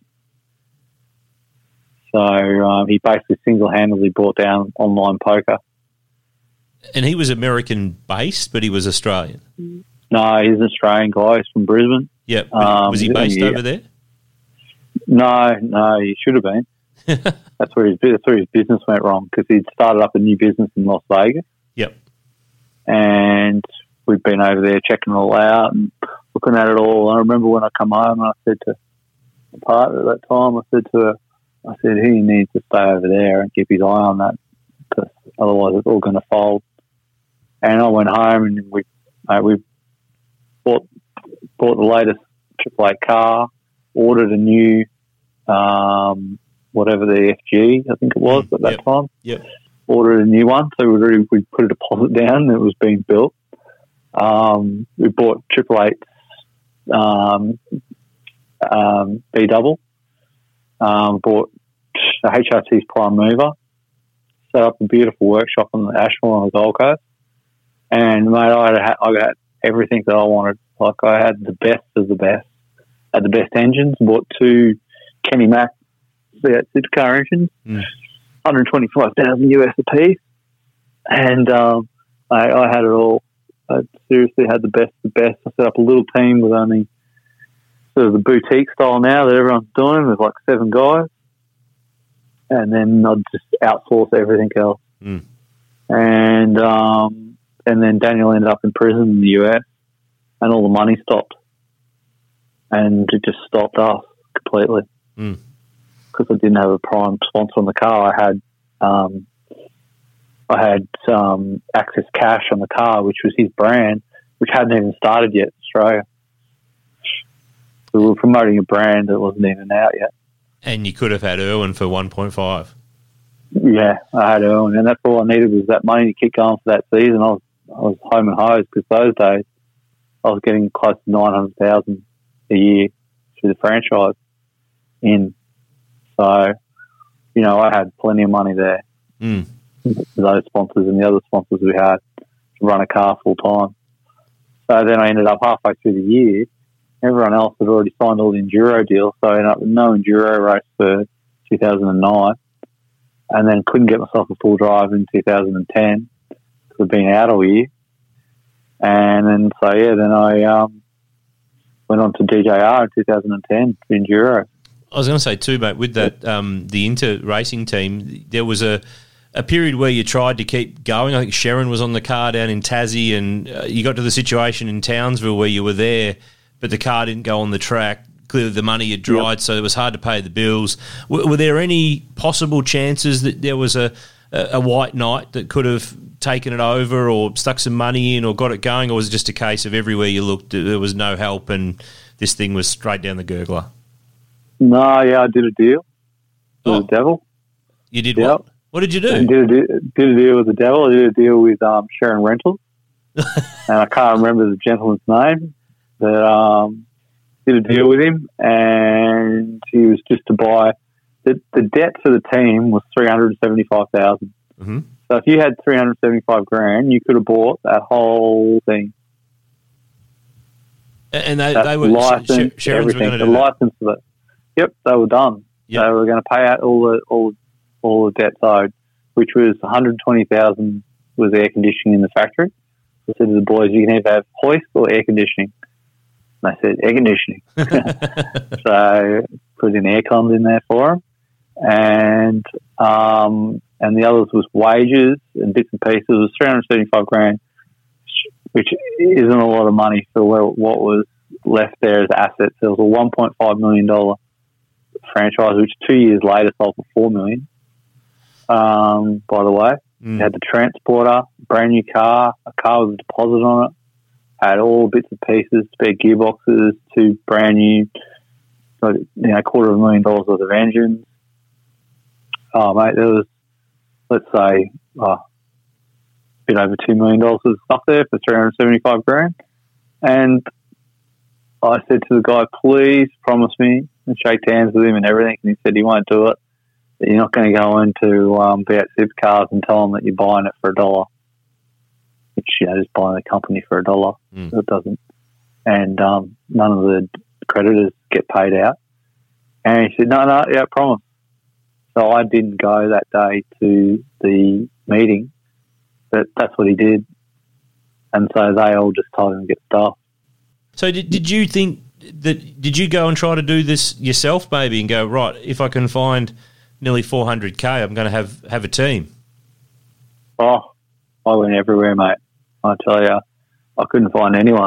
So um, he basically single-handedly brought down online poker.
And he was American-based, but he was Australian.
No, he's an Australian guy. He's from Brisbane.
Yeah.
Um,
was he based
yeah.
over there?
No, no, he should have been. That's where his that's where his business went wrong because he'd started up a new business in Las Vegas.
Yep.
And we've been over there checking it all out and looking at it all. I remember when I come home and I said to my partner at that time, I said to her, I said, he needs to stay over there and keep his eye on that because otherwise it's all going to fold. And I went home and we mate, we bought bought the latest triple eight car, ordered a new um, whatever the F G I think it was
mm,
at that
yep,
time.
Yep.
ordered a new one. So we already we put a deposit down that was being built. Um, we bought Triple Eight um, um, B double. Um, bought a H R T's Prime Mover. Set up a beautiful workshop on the Ashmore on the Gold Coast. And mate, I had, I got everything that I wanted. Like I had the best of the best. I had the best engines. Bought two Kenny Mac V eight supercar engines, mm. one hundred twenty-five thousand U S a piece, and um, I, I had it all. I seriously had the best of the best. I set up a little team with only sort of the boutique style now that everyone's doing with like seven guys, and then I'd just outsource everything else. Mm. And um, and then Daniel ended up in prison in the U S, and all the money stopped, and it just stopped us completely. Mm. Because I didn't have a prime sponsor on the car. I had um, I had um, Access Cash on the car, which was his brand, which hadn't even started yet in Australia. So we were promoting a brand that wasn't even out yet.
And you could have had Irwin for one point five.
Yeah, I had Irwin, and that's all I needed was that money to keep going for that season. I was I was home and hosed because those days I was getting close to nine hundred thousand a year through the franchise in. So, you know, I had plenty of money there. Mm. Those sponsors and the other sponsors we had to run a car full time. So then I ended up halfway through the year. Everyone else had already signed all the enduro deals, so I ended up with no enduro race for two thousand nine, and then couldn't get myself a full drive in two thousand ten because I'd been out all year. And then, so yeah, then I um, went on to D J R in two thousand ten for enduro.
I was going to say too, mate, with that um, the Inter Racing team, there was a, a period where you tried to keep going. I think Sharon was on the car down in Tassie, and uh, you got to the situation in Townsville where you were there, but the car didn't go on the track. Clearly the money had dried, yep. So it was hard to pay the bills. W- were there any possible chances that there was a, a, a white knight that could have taken it over or stuck some money in or got it going, or was it just a case of everywhere you looked there was no help and this thing was straight down the gurgler?
No, yeah, I did a deal with oh. the devil.
You did
yep.
what? What did you do?
I did a, de- did a deal with the devil. I did a deal with um, Sharon Rentals, and I can't remember the gentleman's name. But um, did a deal with him, and he was just to buy. The, the debt for the team was three hundred seventy-five thousand. Mm-hmm. So if you had three hundred seventy-five grand, you could have bought that whole thing.
And they, they were
license,
sh- Sharon's
everything.
Were
the
do
license of it. Yep, they were done. Yep. They were going to pay out all the all all the debts owed, which was one hundred twenty thousand was air conditioning in the factory. I said to the boys, "You can either have hoist or air conditioning." And I said, "Air conditioning." So put in air cons in there for them, and um, and the others was wages and bits and pieces. It was three hundred seventy-five grand, which isn't a lot of money for what was left there as assets. There was a one point five million dollar franchise, which two years later sold for four million. Um, by the way, mm. You had the transporter, brand new car, a car with a deposit on it, had all bits and pieces, spare gearboxes, two brand new, you know, quarter of a million dollars worth of engines. Oh, mate, there was, let's say, oh, a bit over two million dollars of stuff there for three hundred seventy-five grand. And I said to the guy, please promise me, and shake hands with him and everything. And he said he won't do it. That you're not going to go into um, V eight Supercars and tell them that you're buying it for a dollar. Which, you know, just buying the company for a dollar. Mm. So it doesn't. And um, none of the creditors get paid out. And he said, no, no, yeah, I promise. So I didn't go that day to the meeting, but that's what he did. And so they all just told him to get stuff.
So did did you think that, did you go and try to do this yourself maybe and go, right, if I can find nearly four hundred K, I'm going to have, have a team?
Oh, I went everywhere, mate. I tell you, I couldn't find anyone.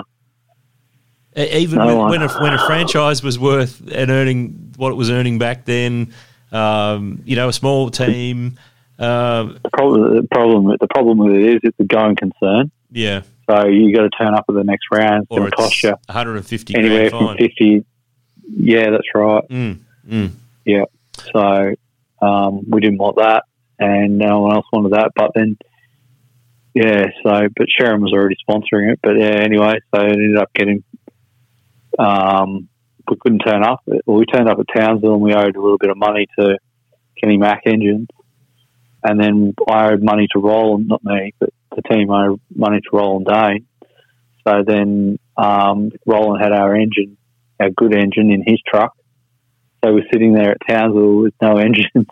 Even no when, when, a, when a franchise was worth and earning what it was earning back then, um, you know, a small team. Um,
the problem, the problem, the problem with it is it's a going concern.
Yeah.
So you got to turn up at the next round. It's going to cost you
one hundred fifty
anywhere from fifty. Yeah, that's right.
Mm, mm.
Yeah. So um, we didn't want that. and no one else wanted that. But then, yeah, so, but Sharon was already sponsoring it. But yeah, anyway, so it ended up getting, um, we couldn't turn up. Well, we turned up at Townsville and we owed a little bit of money to Kenny Mack Engines. And then I owed money to Roland, not me, but the team owed money to Roland Dane. So then um, Roland had our engine, our good engine, in his truck. So we're sitting there at Townsville with no engines.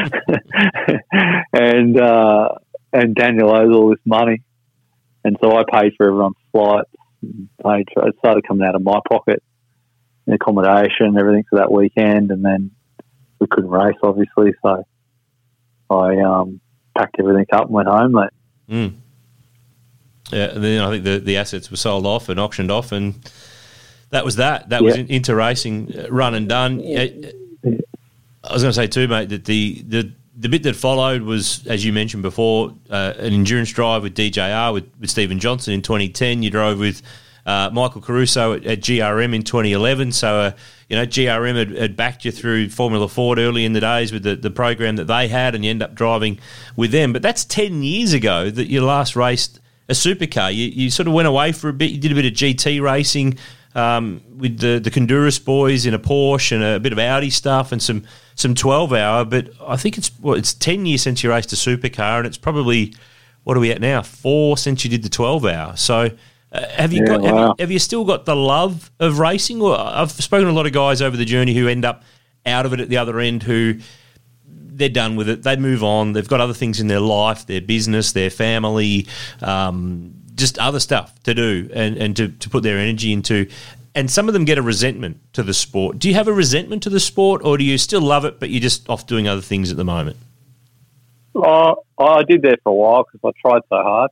and uh, and Daniel owes all this money. And so I paid for everyone's flights. Paid for, it started coming out of my pocket, and accommodation, everything for that weekend. And then we couldn't race, obviously, so I um, packed everything up and went home late.
Mm. Yeah, and then I think the, the assets were sold off and auctioned off, and that was that. That yeah. was into racing, run and done. I was going to say too, mate, that the, the, the bit that followed was, as you mentioned before, uh, an endurance drive with D J R, with, with Stephen Johnson in twenty ten. You drove with uh, Michael Caruso at, at G R M in twenty eleven. So, uh, you know, G R M had, had backed you through Formula Ford early in the days with the, the program that they had, and you end up driving with them. But that's ten years ago that you last raced a supercar. You, you sort of went away for a bit. You did a bit of G T racing um, with the, the Conduras boys in a Porsche and a bit of Audi stuff and some some twelve hour. But I think it's well, it's ten years since you raced a supercar, and it's probably, what are we at now? Four since you did the twelve hour. So uh, have you
yeah,
got
wow.
have, you, have you still got the love of racing? Or I've spoken to a lot of guys over the journey who end up out of it at the other end, who they're done with it. They move on. They've got other things in their life, their business, their family, um, just other stuff to do and, and to, to put their energy into. And some of them get a resentment to the sport. Do you have a resentment to the sport, or do you still love it but you're just off doing other things at the moment?
Oh, I did there for a while because I tried so hard.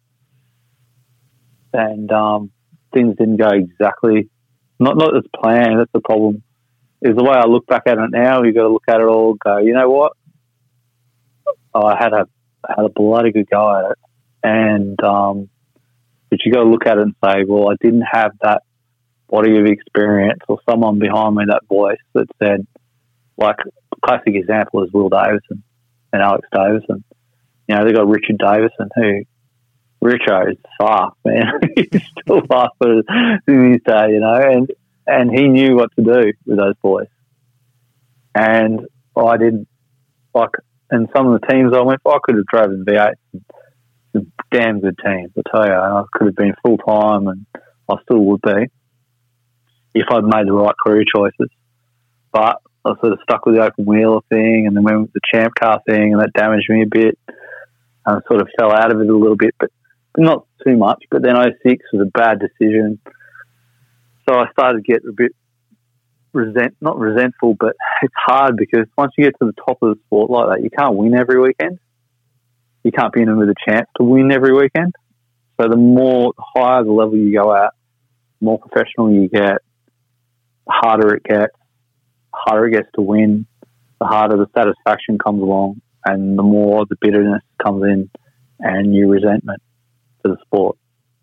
And um, things didn't go exactly, not, not as planned. That's the problem. Is the way I look back at it now, you've got to look at it all and go, you know what? I had a had a bloody good go at it, and um, but you got to look at it and say, well, I didn't have that body of experience or someone behind me, that voice that said, like, classic example is Will Davison and Alex Davison. You know, they got Richard Davison, who Richo is fast, man. He's still fast to this day, you know, and and he knew what to do with those boys, and I didn't. Like. And some of the teams I went for, I could have driven V eight. Some damn good teams, I tell you. And I could have been full time, and I still would be if I'd made the right career choices. But I sort of stuck with the open wheeler thing, and then went with the champ car thing, and that damaged me a bit. And I sort of fell out of it a little bit, but not too much. But then oh six was a bad decision, so I started to get a bit resent, not resentful, but it's hard because once you get to the top of the sport like that, you can't win every weekend. You can't be in it with a chance to win every weekend. So the more the higher the level you go at, the more professional you get, the harder it gets, the harder it gets to win, the harder the satisfaction comes along, and the more the bitterness comes in and your resentment for the sport.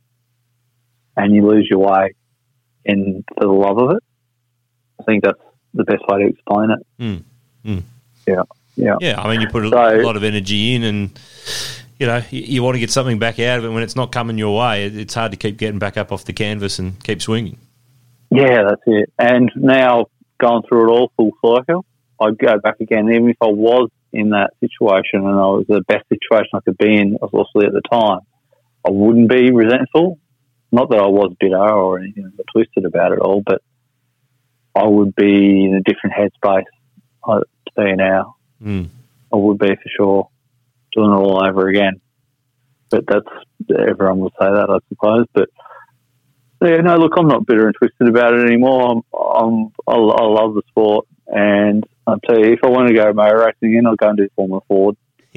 And you lose your way in for the love of it. I think that's the best way to explain it.
Mm. Mm.
Yeah, yeah.
Yeah, I mean, you put a,
so,
a lot of energy in, and, you know, you, you want to get something back out of it. When it's not coming your way, it, it's hard to keep getting back up off the canvas and keep swinging.
Yeah, that's it. And now, going through it all full cycle, I'd go back again. Even if I was in that situation and I was the best situation I could be in, obviously, at the time, I wouldn't be resentful. Not that I was bitter or anything twisted about it all, but I would be in a different headspace I'd be now.
Mm.
I would be for sure, doing it all over again. But that's, everyone would say that, I suppose. But yeah, no, look, I'm not bitter and twisted about it anymore. I'm, I'm I, I love the sport, and I'll tell you, if I want to go motor racing again, I'll go and do Formula Ford.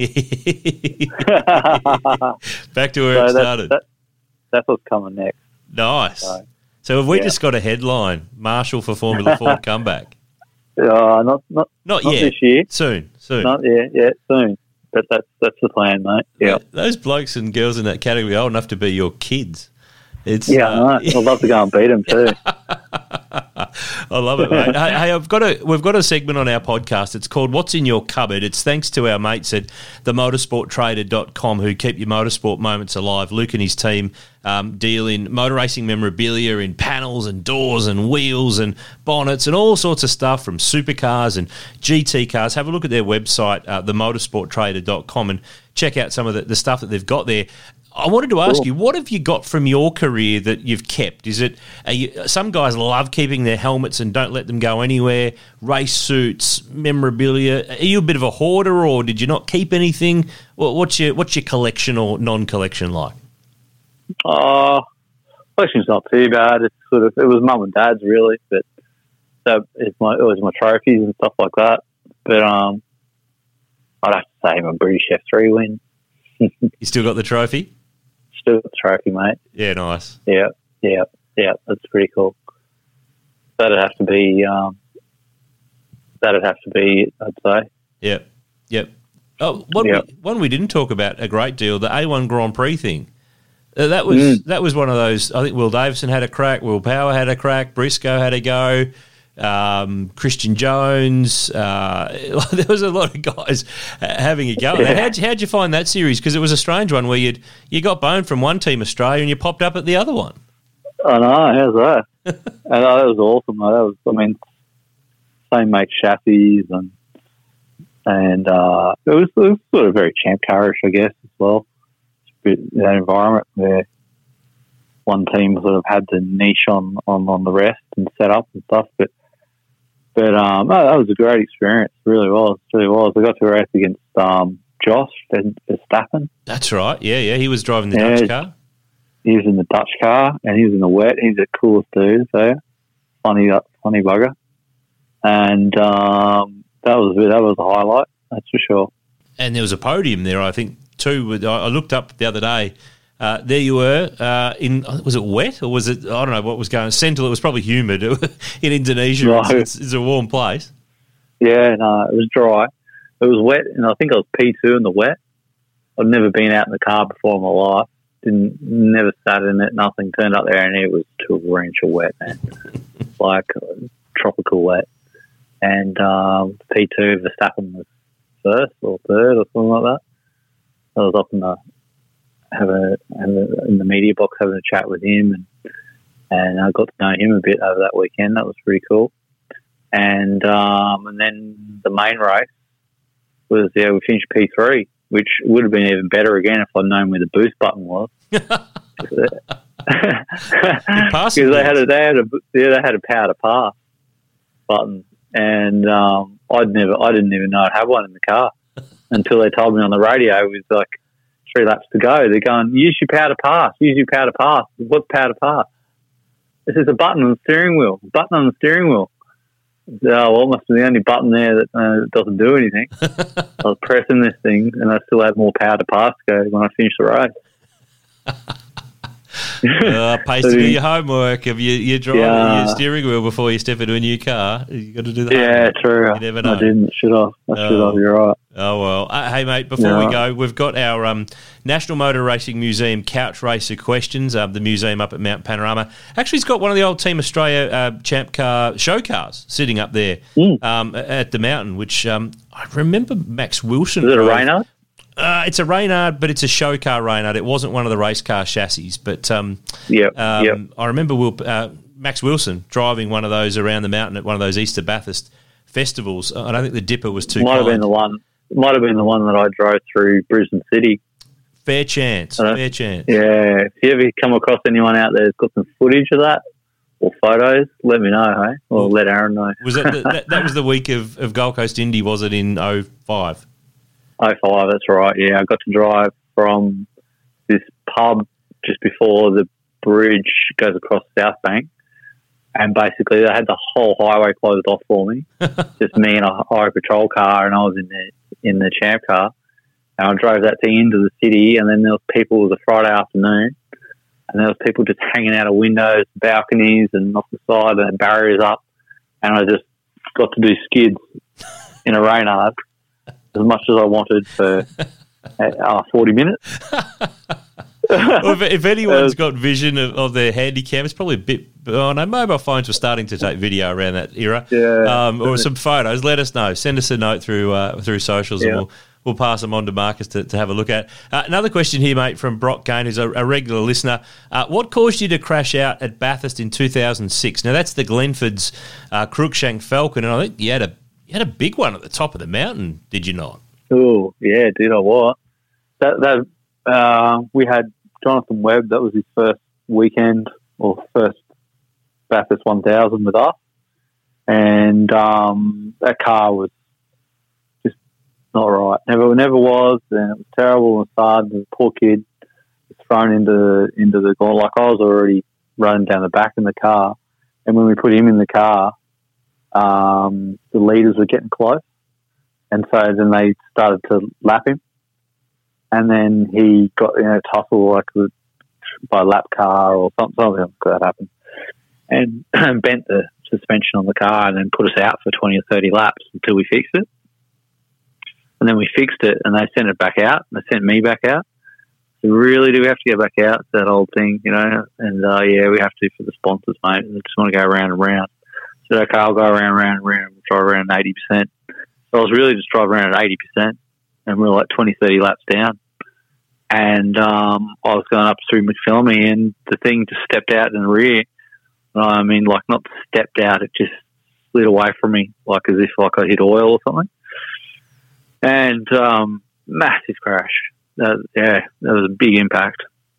Back to where
so
it
that's,
started.
That, that's what's coming next.
Nice.
So,
So have we
yeah.
just got a headline, Marshall for Formula Ford comeback?
Uh, not not
Not,
not
yet.
this year.
Soon, soon.
Not yet, yeah, soon. But that's that's the plan, mate. Yeah.
Those blokes and girls in that category are old enough to be your kids. It's
yeah,
uh,
I know. I'd love to go and beat them too.
I love it, mate. Hey, hey, I've got a we've got a segment on our podcast. It's called "What's in Your Cupboard." It's thanks to our mates at the motorsport trader dot com who keep your motorsport moments alive. Luke and his team um, deal in motor racing memorabilia, in panels and doors and wheels and bonnets and all sorts of stuff from supercars and G T cars. Have a look at their website, uh, the motorsport trader dot com, and check out some of the, the stuff that they've got there. I wanted to ask cool. you, what have you got from your career that you've kept? Is it are you, some guys love keeping their helmets and don't let them go anywhere, race suits, memorabilia. Are you a bit of a hoarder, or did you not keep anything? What's your what's your collection or non-collection like?
Uh, collection's not too bad. It's sort of it was mum and dad's really, but so it's my it was my trophies and stuff like that. But um, I'd have to say my British F three win.
You still got the trophy?
Still got the trophy, mate.
Yeah, nice.
Yeah, yeah, yeah. That's pretty cool. That'd have to be. Um, that'd have to be. I'd say.
Yep, yep. Oh, one, yep. we, one we didn't talk about a great deal. The A one Grand Prix thing. Uh, that was mm. that was one of those. I think Will Davison had a crack. Will Power had a crack. Briscoe had a go. Um, Christian Jones. Uh, there was a lot of guys having a go. Yeah. How'd, how'd you find that series? Because it was a strange one where you you got boned from one Team Australia and you popped up at the other one.
I know. How's that? I know, that was awesome. Though. That was, I mean, same make chassis and and uh, it was, it was sort of very champ carish, I guess, as well. Bit, that environment where one team sort of had the niche on, on, on the rest and set up and stuff, but but um, oh, that was a great experience. It really was, it really was. I got to race against um, Josh Verstappen.
That's right. Yeah, yeah. He was driving the
yeah,
Dutch car.
He was in the Dutch car and he was in the wet. He's the coolest dude there. Funny, funny bugger. And um, that was that was a highlight. That's for sure.
And there was a podium there, I think. Too, I looked up the other day. Uh, there you were. Uh, in was it wet or was it? I don't know what was going on. Central. It was probably humid in Indonesia.
No.
It's, it's a warm place.
Yeah, no, it was dry. It was wet, and I think I was P two in the wet. I'd never been out in the car before in my life. Didn't never sat in it. Nothing. Turned up there, and it was torrential wet, man. Like tropical wet. And um, P two, Verstappen was first or third or something like that. I was up in the have a, have a in the media box having a chat with him, and and I got to know him a bit over that weekend. That was pretty cool. And um, and then the main race was yeah we finished P three, which would have been even better again if I'd known where the boost button was. Because they had a they had a yeah, they had a power to pass button, and um, I'd never I didn't even know I'd have one in the car. Until they told me on the radio, it was like three laps to go. They're going, use your power to pass, use your power to pass. What's power to pass? This is a button on the steering wheel, button on the steering wheel. So, oh, well, it must be the only button there that uh, doesn't do anything. I was pressing this thing and I still had more power to pass to go when I finished the race.
uh, pays to do your homework. If you you drive yeah. your steering wheel before you step into a new car, you got to do that.
Yeah,
homework.
True.
You never know.
I didn't. Should I? I should have. You're right.
Oh well. Uh, hey mate, before yeah. we go, we've got our um, National Motor Racing Museum Couch Racer questions. Uh, the museum up at Mount Panorama actually, it's got one of the old Team Australia uh, Champ Car show cars sitting up there mm. um, at the mountain. Which um, I remember Max Wilson.
Is it a Reynard?
Uh, it's a Reynard, but it's a show car Reynard. It wasn't one of the race car chassis. But um,
yep,
um,
yep.
I remember Will, uh, Max Wilson driving one of those around the mountain at one of those Easter Bathurst festivals. I don't think the Dipper was too.
Might
kind.
have been the one. Might have been the one that I drove through Brisbane City.
Fair chance. Fair chance.
Yeah. If you ever come across anyone out there who's got some footage of that or photos, let me know, hey? Or well, let Aaron know.
Was that, the, that that was the week of, of Gold Coast Indy? Was it in oh five?
oh five, that's right, yeah. I got to drive from this pub just before the bridge goes across South Bank, and basically they had the whole highway closed off for me, just me in a high patrol car, and I was in the in the champ car, and I drove that thing into the city, and then there was people, it was a Friday afternoon, and there was people just hanging out of windows, balconies, and off the side, and barriers up, and I just got to do skids in a Reynard as much as I wanted for uh, forty minutes.
Well, if, if anyone's got vision of, of their handicap, it's probably a bit. Oh no, mobile phones were starting to take video around that era.
Yeah,
um, or some photos. Let us know. Send us a note through uh, through socials,
yeah.
and we'll we'll pass them on to Marcus to, to have a look at. Uh, another question here, mate, from Brock Kane, who's a, a regular listener. Uh, what caused you to crash out at Bathurst in two thousand six? Now that's the Glenford's uh, Cruikshank Falcon, and I think you had a you had a big one at the top of the mountain, did you not?
Oh yeah, did I what? That that uh, we had Jonathan Webb. That was his first weekend or first Bathurst one thousand with us, and um, that car was just not right. Never, never was, and it was terrible and sad. The poor kid was thrown into into the gauntlet. Like I was already running down the back in the car, and when we put him in the car, um, the leaders were getting close, and so then they started to lap him, and then he got you know tussle like by a lap car or something. Something like that happened. And bent the suspension on the car and then put us out for twenty or thirty laps until we fixed it. And then we fixed it and they sent it back out. And they sent me back out. So really, do we have to go back out? It's that old thing, you know? And, uh, yeah, we have to for the sponsors, mate. They just want to go around and round. So, okay, I'll go around and round and round. We'll drive around at eighty percent. So I was really just driving around at eighty percent. And we were like twenty, thirty laps down. And um, I was going up through McPhillamy and the thing just stepped out in the rear. I mean, like not stepped out, it just slid away from me, like as if like I hit oil or something. And um, massive crash. That, yeah, that was a big impact.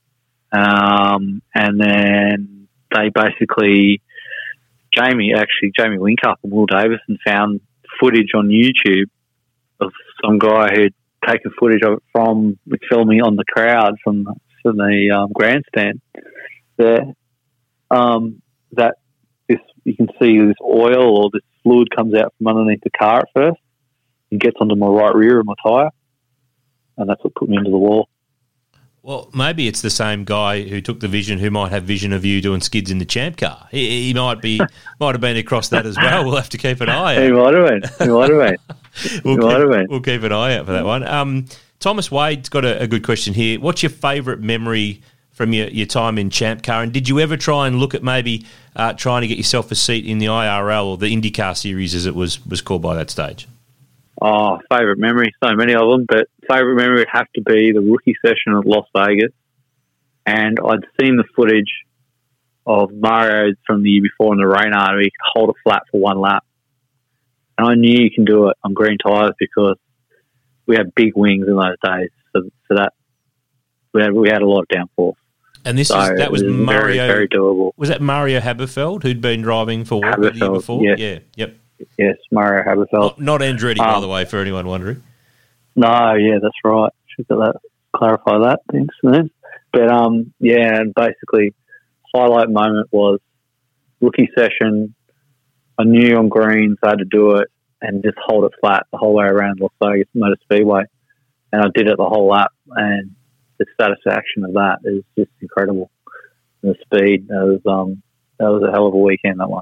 Um, and then they basically, Jamie, actually, Jamie Winkup and Will Davison found footage on YouTube of some guy who'd taken footage of it from McPhillamy on the crowd from, from the um, grandstand there. Um, that this you can see this oil or this fluid comes out from underneath the car at first and gets onto my right rear of my tyre, and that's what put me into the wall.
Well, maybe it's the same guy who took the vision, who might have vision of you doing skids in the Champ car. He, he might be might have been across that as well. We'll have to keep an eye out.
He might have been. He might have been.
we'll,
he
keep,
might have been.
we'll keep an eye out for that one. Um, Thomas Wade's got a, a good question here. What's your favourite memory from your, your time in Champ Car, and did you ever try and look at maybe uh, trying to get yourself a seat in the I R L or the IndyCar series as it was, was called by that stage?
Oh, favourite memory, so many of them, but favourite memory would have to be the rookie session at Las Vegas, and I'd seen the footage of Mario from the year before in the Reynard where he could hold a flat for one lap, and I knew you can do it on green tyres because we had big wings in those days, so, so that we had, we had a lot of downforce.
And this
so
is, that was, was Mario.
Very, very doable.
Was that Mario Haberfeld who'd been driving for what the year before?
Yes.
Yeah, yep.
Yes, Mario Haberfeld.
Not, not Andretti, um, by the way, for anyone wondering.
No, yeah, that's right. Should get that, clarify that. Thanks, man. But um, yeah, and basically, highlight moment was rookie session. I knew on greens I had to do it and just hold it flat the whole way around Las Vegas Motor Speedway, and I did it the whole lap, and the satisfaction of that is just incredible. And the speed, that was um, that was a hell of a weekend, that one.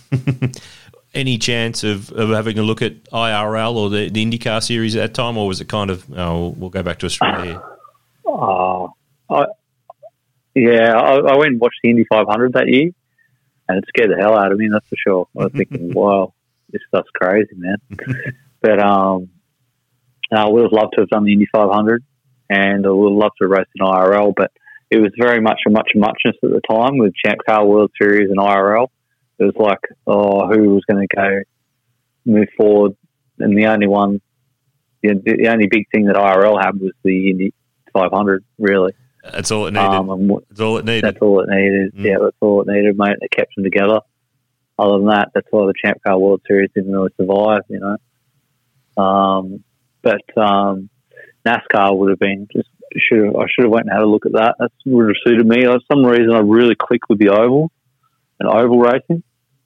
Any chance of, of having a look at I R L or the, the IndyCar series at that time, or was it kind of, oh, we'll go back to Australia?
Uh, I, yeah, I, I went and watched the Indy five hundred that year, and it scared the hell out of me, that's for sure. I was thinking, wow, this stuff's crazy, man. But um, I would have loved to have done the Indy five hundred, and I would have loved to have raced in I R L, but it was very much a much muchness at the time with Champ Car World Series and I R L. It was like, oh, who was going to go move forward? And the only one, the, the only big thing that I R L had was the Indy five hundred, really.
That's all it needed.
Um,
that's all it needed.
That's all it needed. Mm. Yeah, that's all it needed, mate. It kept them together. Other than that, that's why the Champ Car World Series didn't really survive, you know. Um, but um, NASCAR would have been just should have I should have went and had a look at that. That would have suited me. For some reason, I really clicked with the oval and oval racing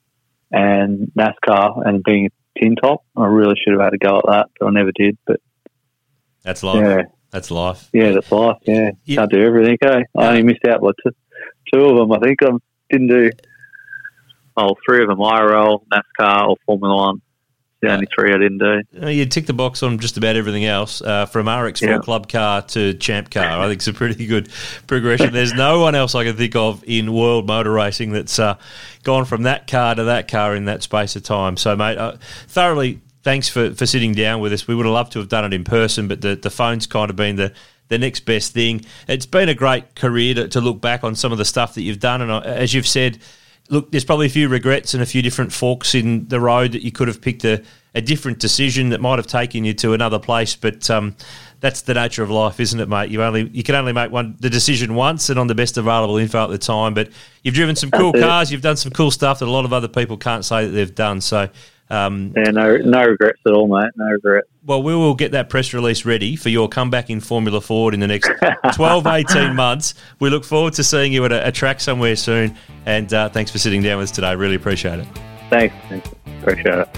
and NASCAR and being a tin top. I really should have had a go at that, but I never did. But
that's life. Yeah. That's life.
Yeah, that's life. Yeah, yeah. Can't do everything. Okay, I only missed out like two, two of them. I think I didn't do oh three of them: I R L, NASCAR, or Formula One. The only three I didn't do.
Uh, you tick the box on just about everything else, uh, from R X four yeah. club car to champ car. I think it's a pretty good progression. There's no one else I can think of in world motor racing that's uh, gone from that car to that car in that space of time. So, mate, uh, thoroughly thanks for, for sitting down with us. We would have loved to have done it in person, but the, the phone's kind of been the, the next best thing. It's been a great career to, to look back on some of the stuff that you've done, and uh, as you've said, look, there's probably a few regrets and a few different forks in the road that you could have picked a, a different decision that might have taken you to another place. But um, that's the nature of life, isn't it, mate? You only you can only make one the decision once and on the best available info at the time. But you've driven some cool cars. You've done some cool stuff that a lot of other people can't say that they've done. So. Um,
yeah, no, no regrets at all, mate. No regrets.
Well, we will get that press release ready for your comeback in Formula Ford in the next twelve, eighteen months. We look forward to seeing you at a, a track somewhere soon. And uh, thanks for sitting down with us today. Really appreciate it.
Thanks. Thanks. Appreciate it.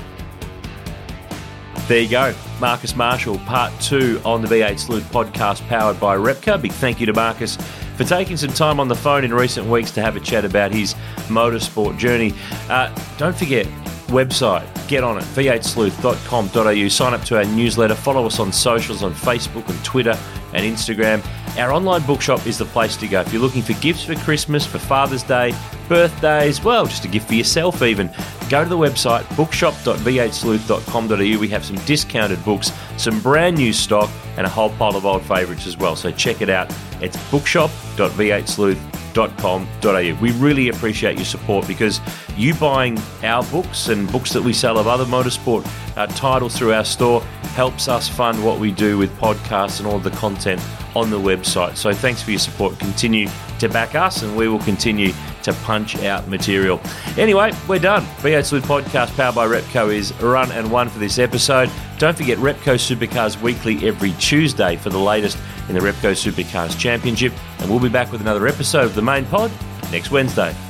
There you go. Marcus Marshall, part two on the V eight Sleuth podcast powered by Repco. Big thank you to Marcus for taking some time on the phone in recent weeks to have a chat about his motorsport journey. Uh, don't forget, website, get on it, v eight sleuth dot com dot a u. Sign up to our newsletter, follow us on socials on Facebook and Twitter and Instagram. Our online bookshop is the place to go. If you're looking for gifts for Christmas, for Father's Day, birthdays, well, just a gift for yourself even, go to the website, bookshop dot v eight sleuth dot com dot a u. We have some discounted books, some brand new stock, and a whole pile of old favourites as well. So check it out. It's bookshop dot v eight sleuth dot com dot a u. We really appreciate your support, because you buying our books and books that we sell of other motorsport uh, titles through our store helps us fund what we do with podcasts and all the content on the website. So thanks for your support. Continue to back us, and we will continue to punch out material. Anyway, we're done. V eight Sleuth Podcast powered by Repco is run and won for this episode. Don't forget Repco Supercars Weekly every Tuesday for the latest in the Repco Supercars Championship. And we'll be back with another episode of the main pod next Wednesday.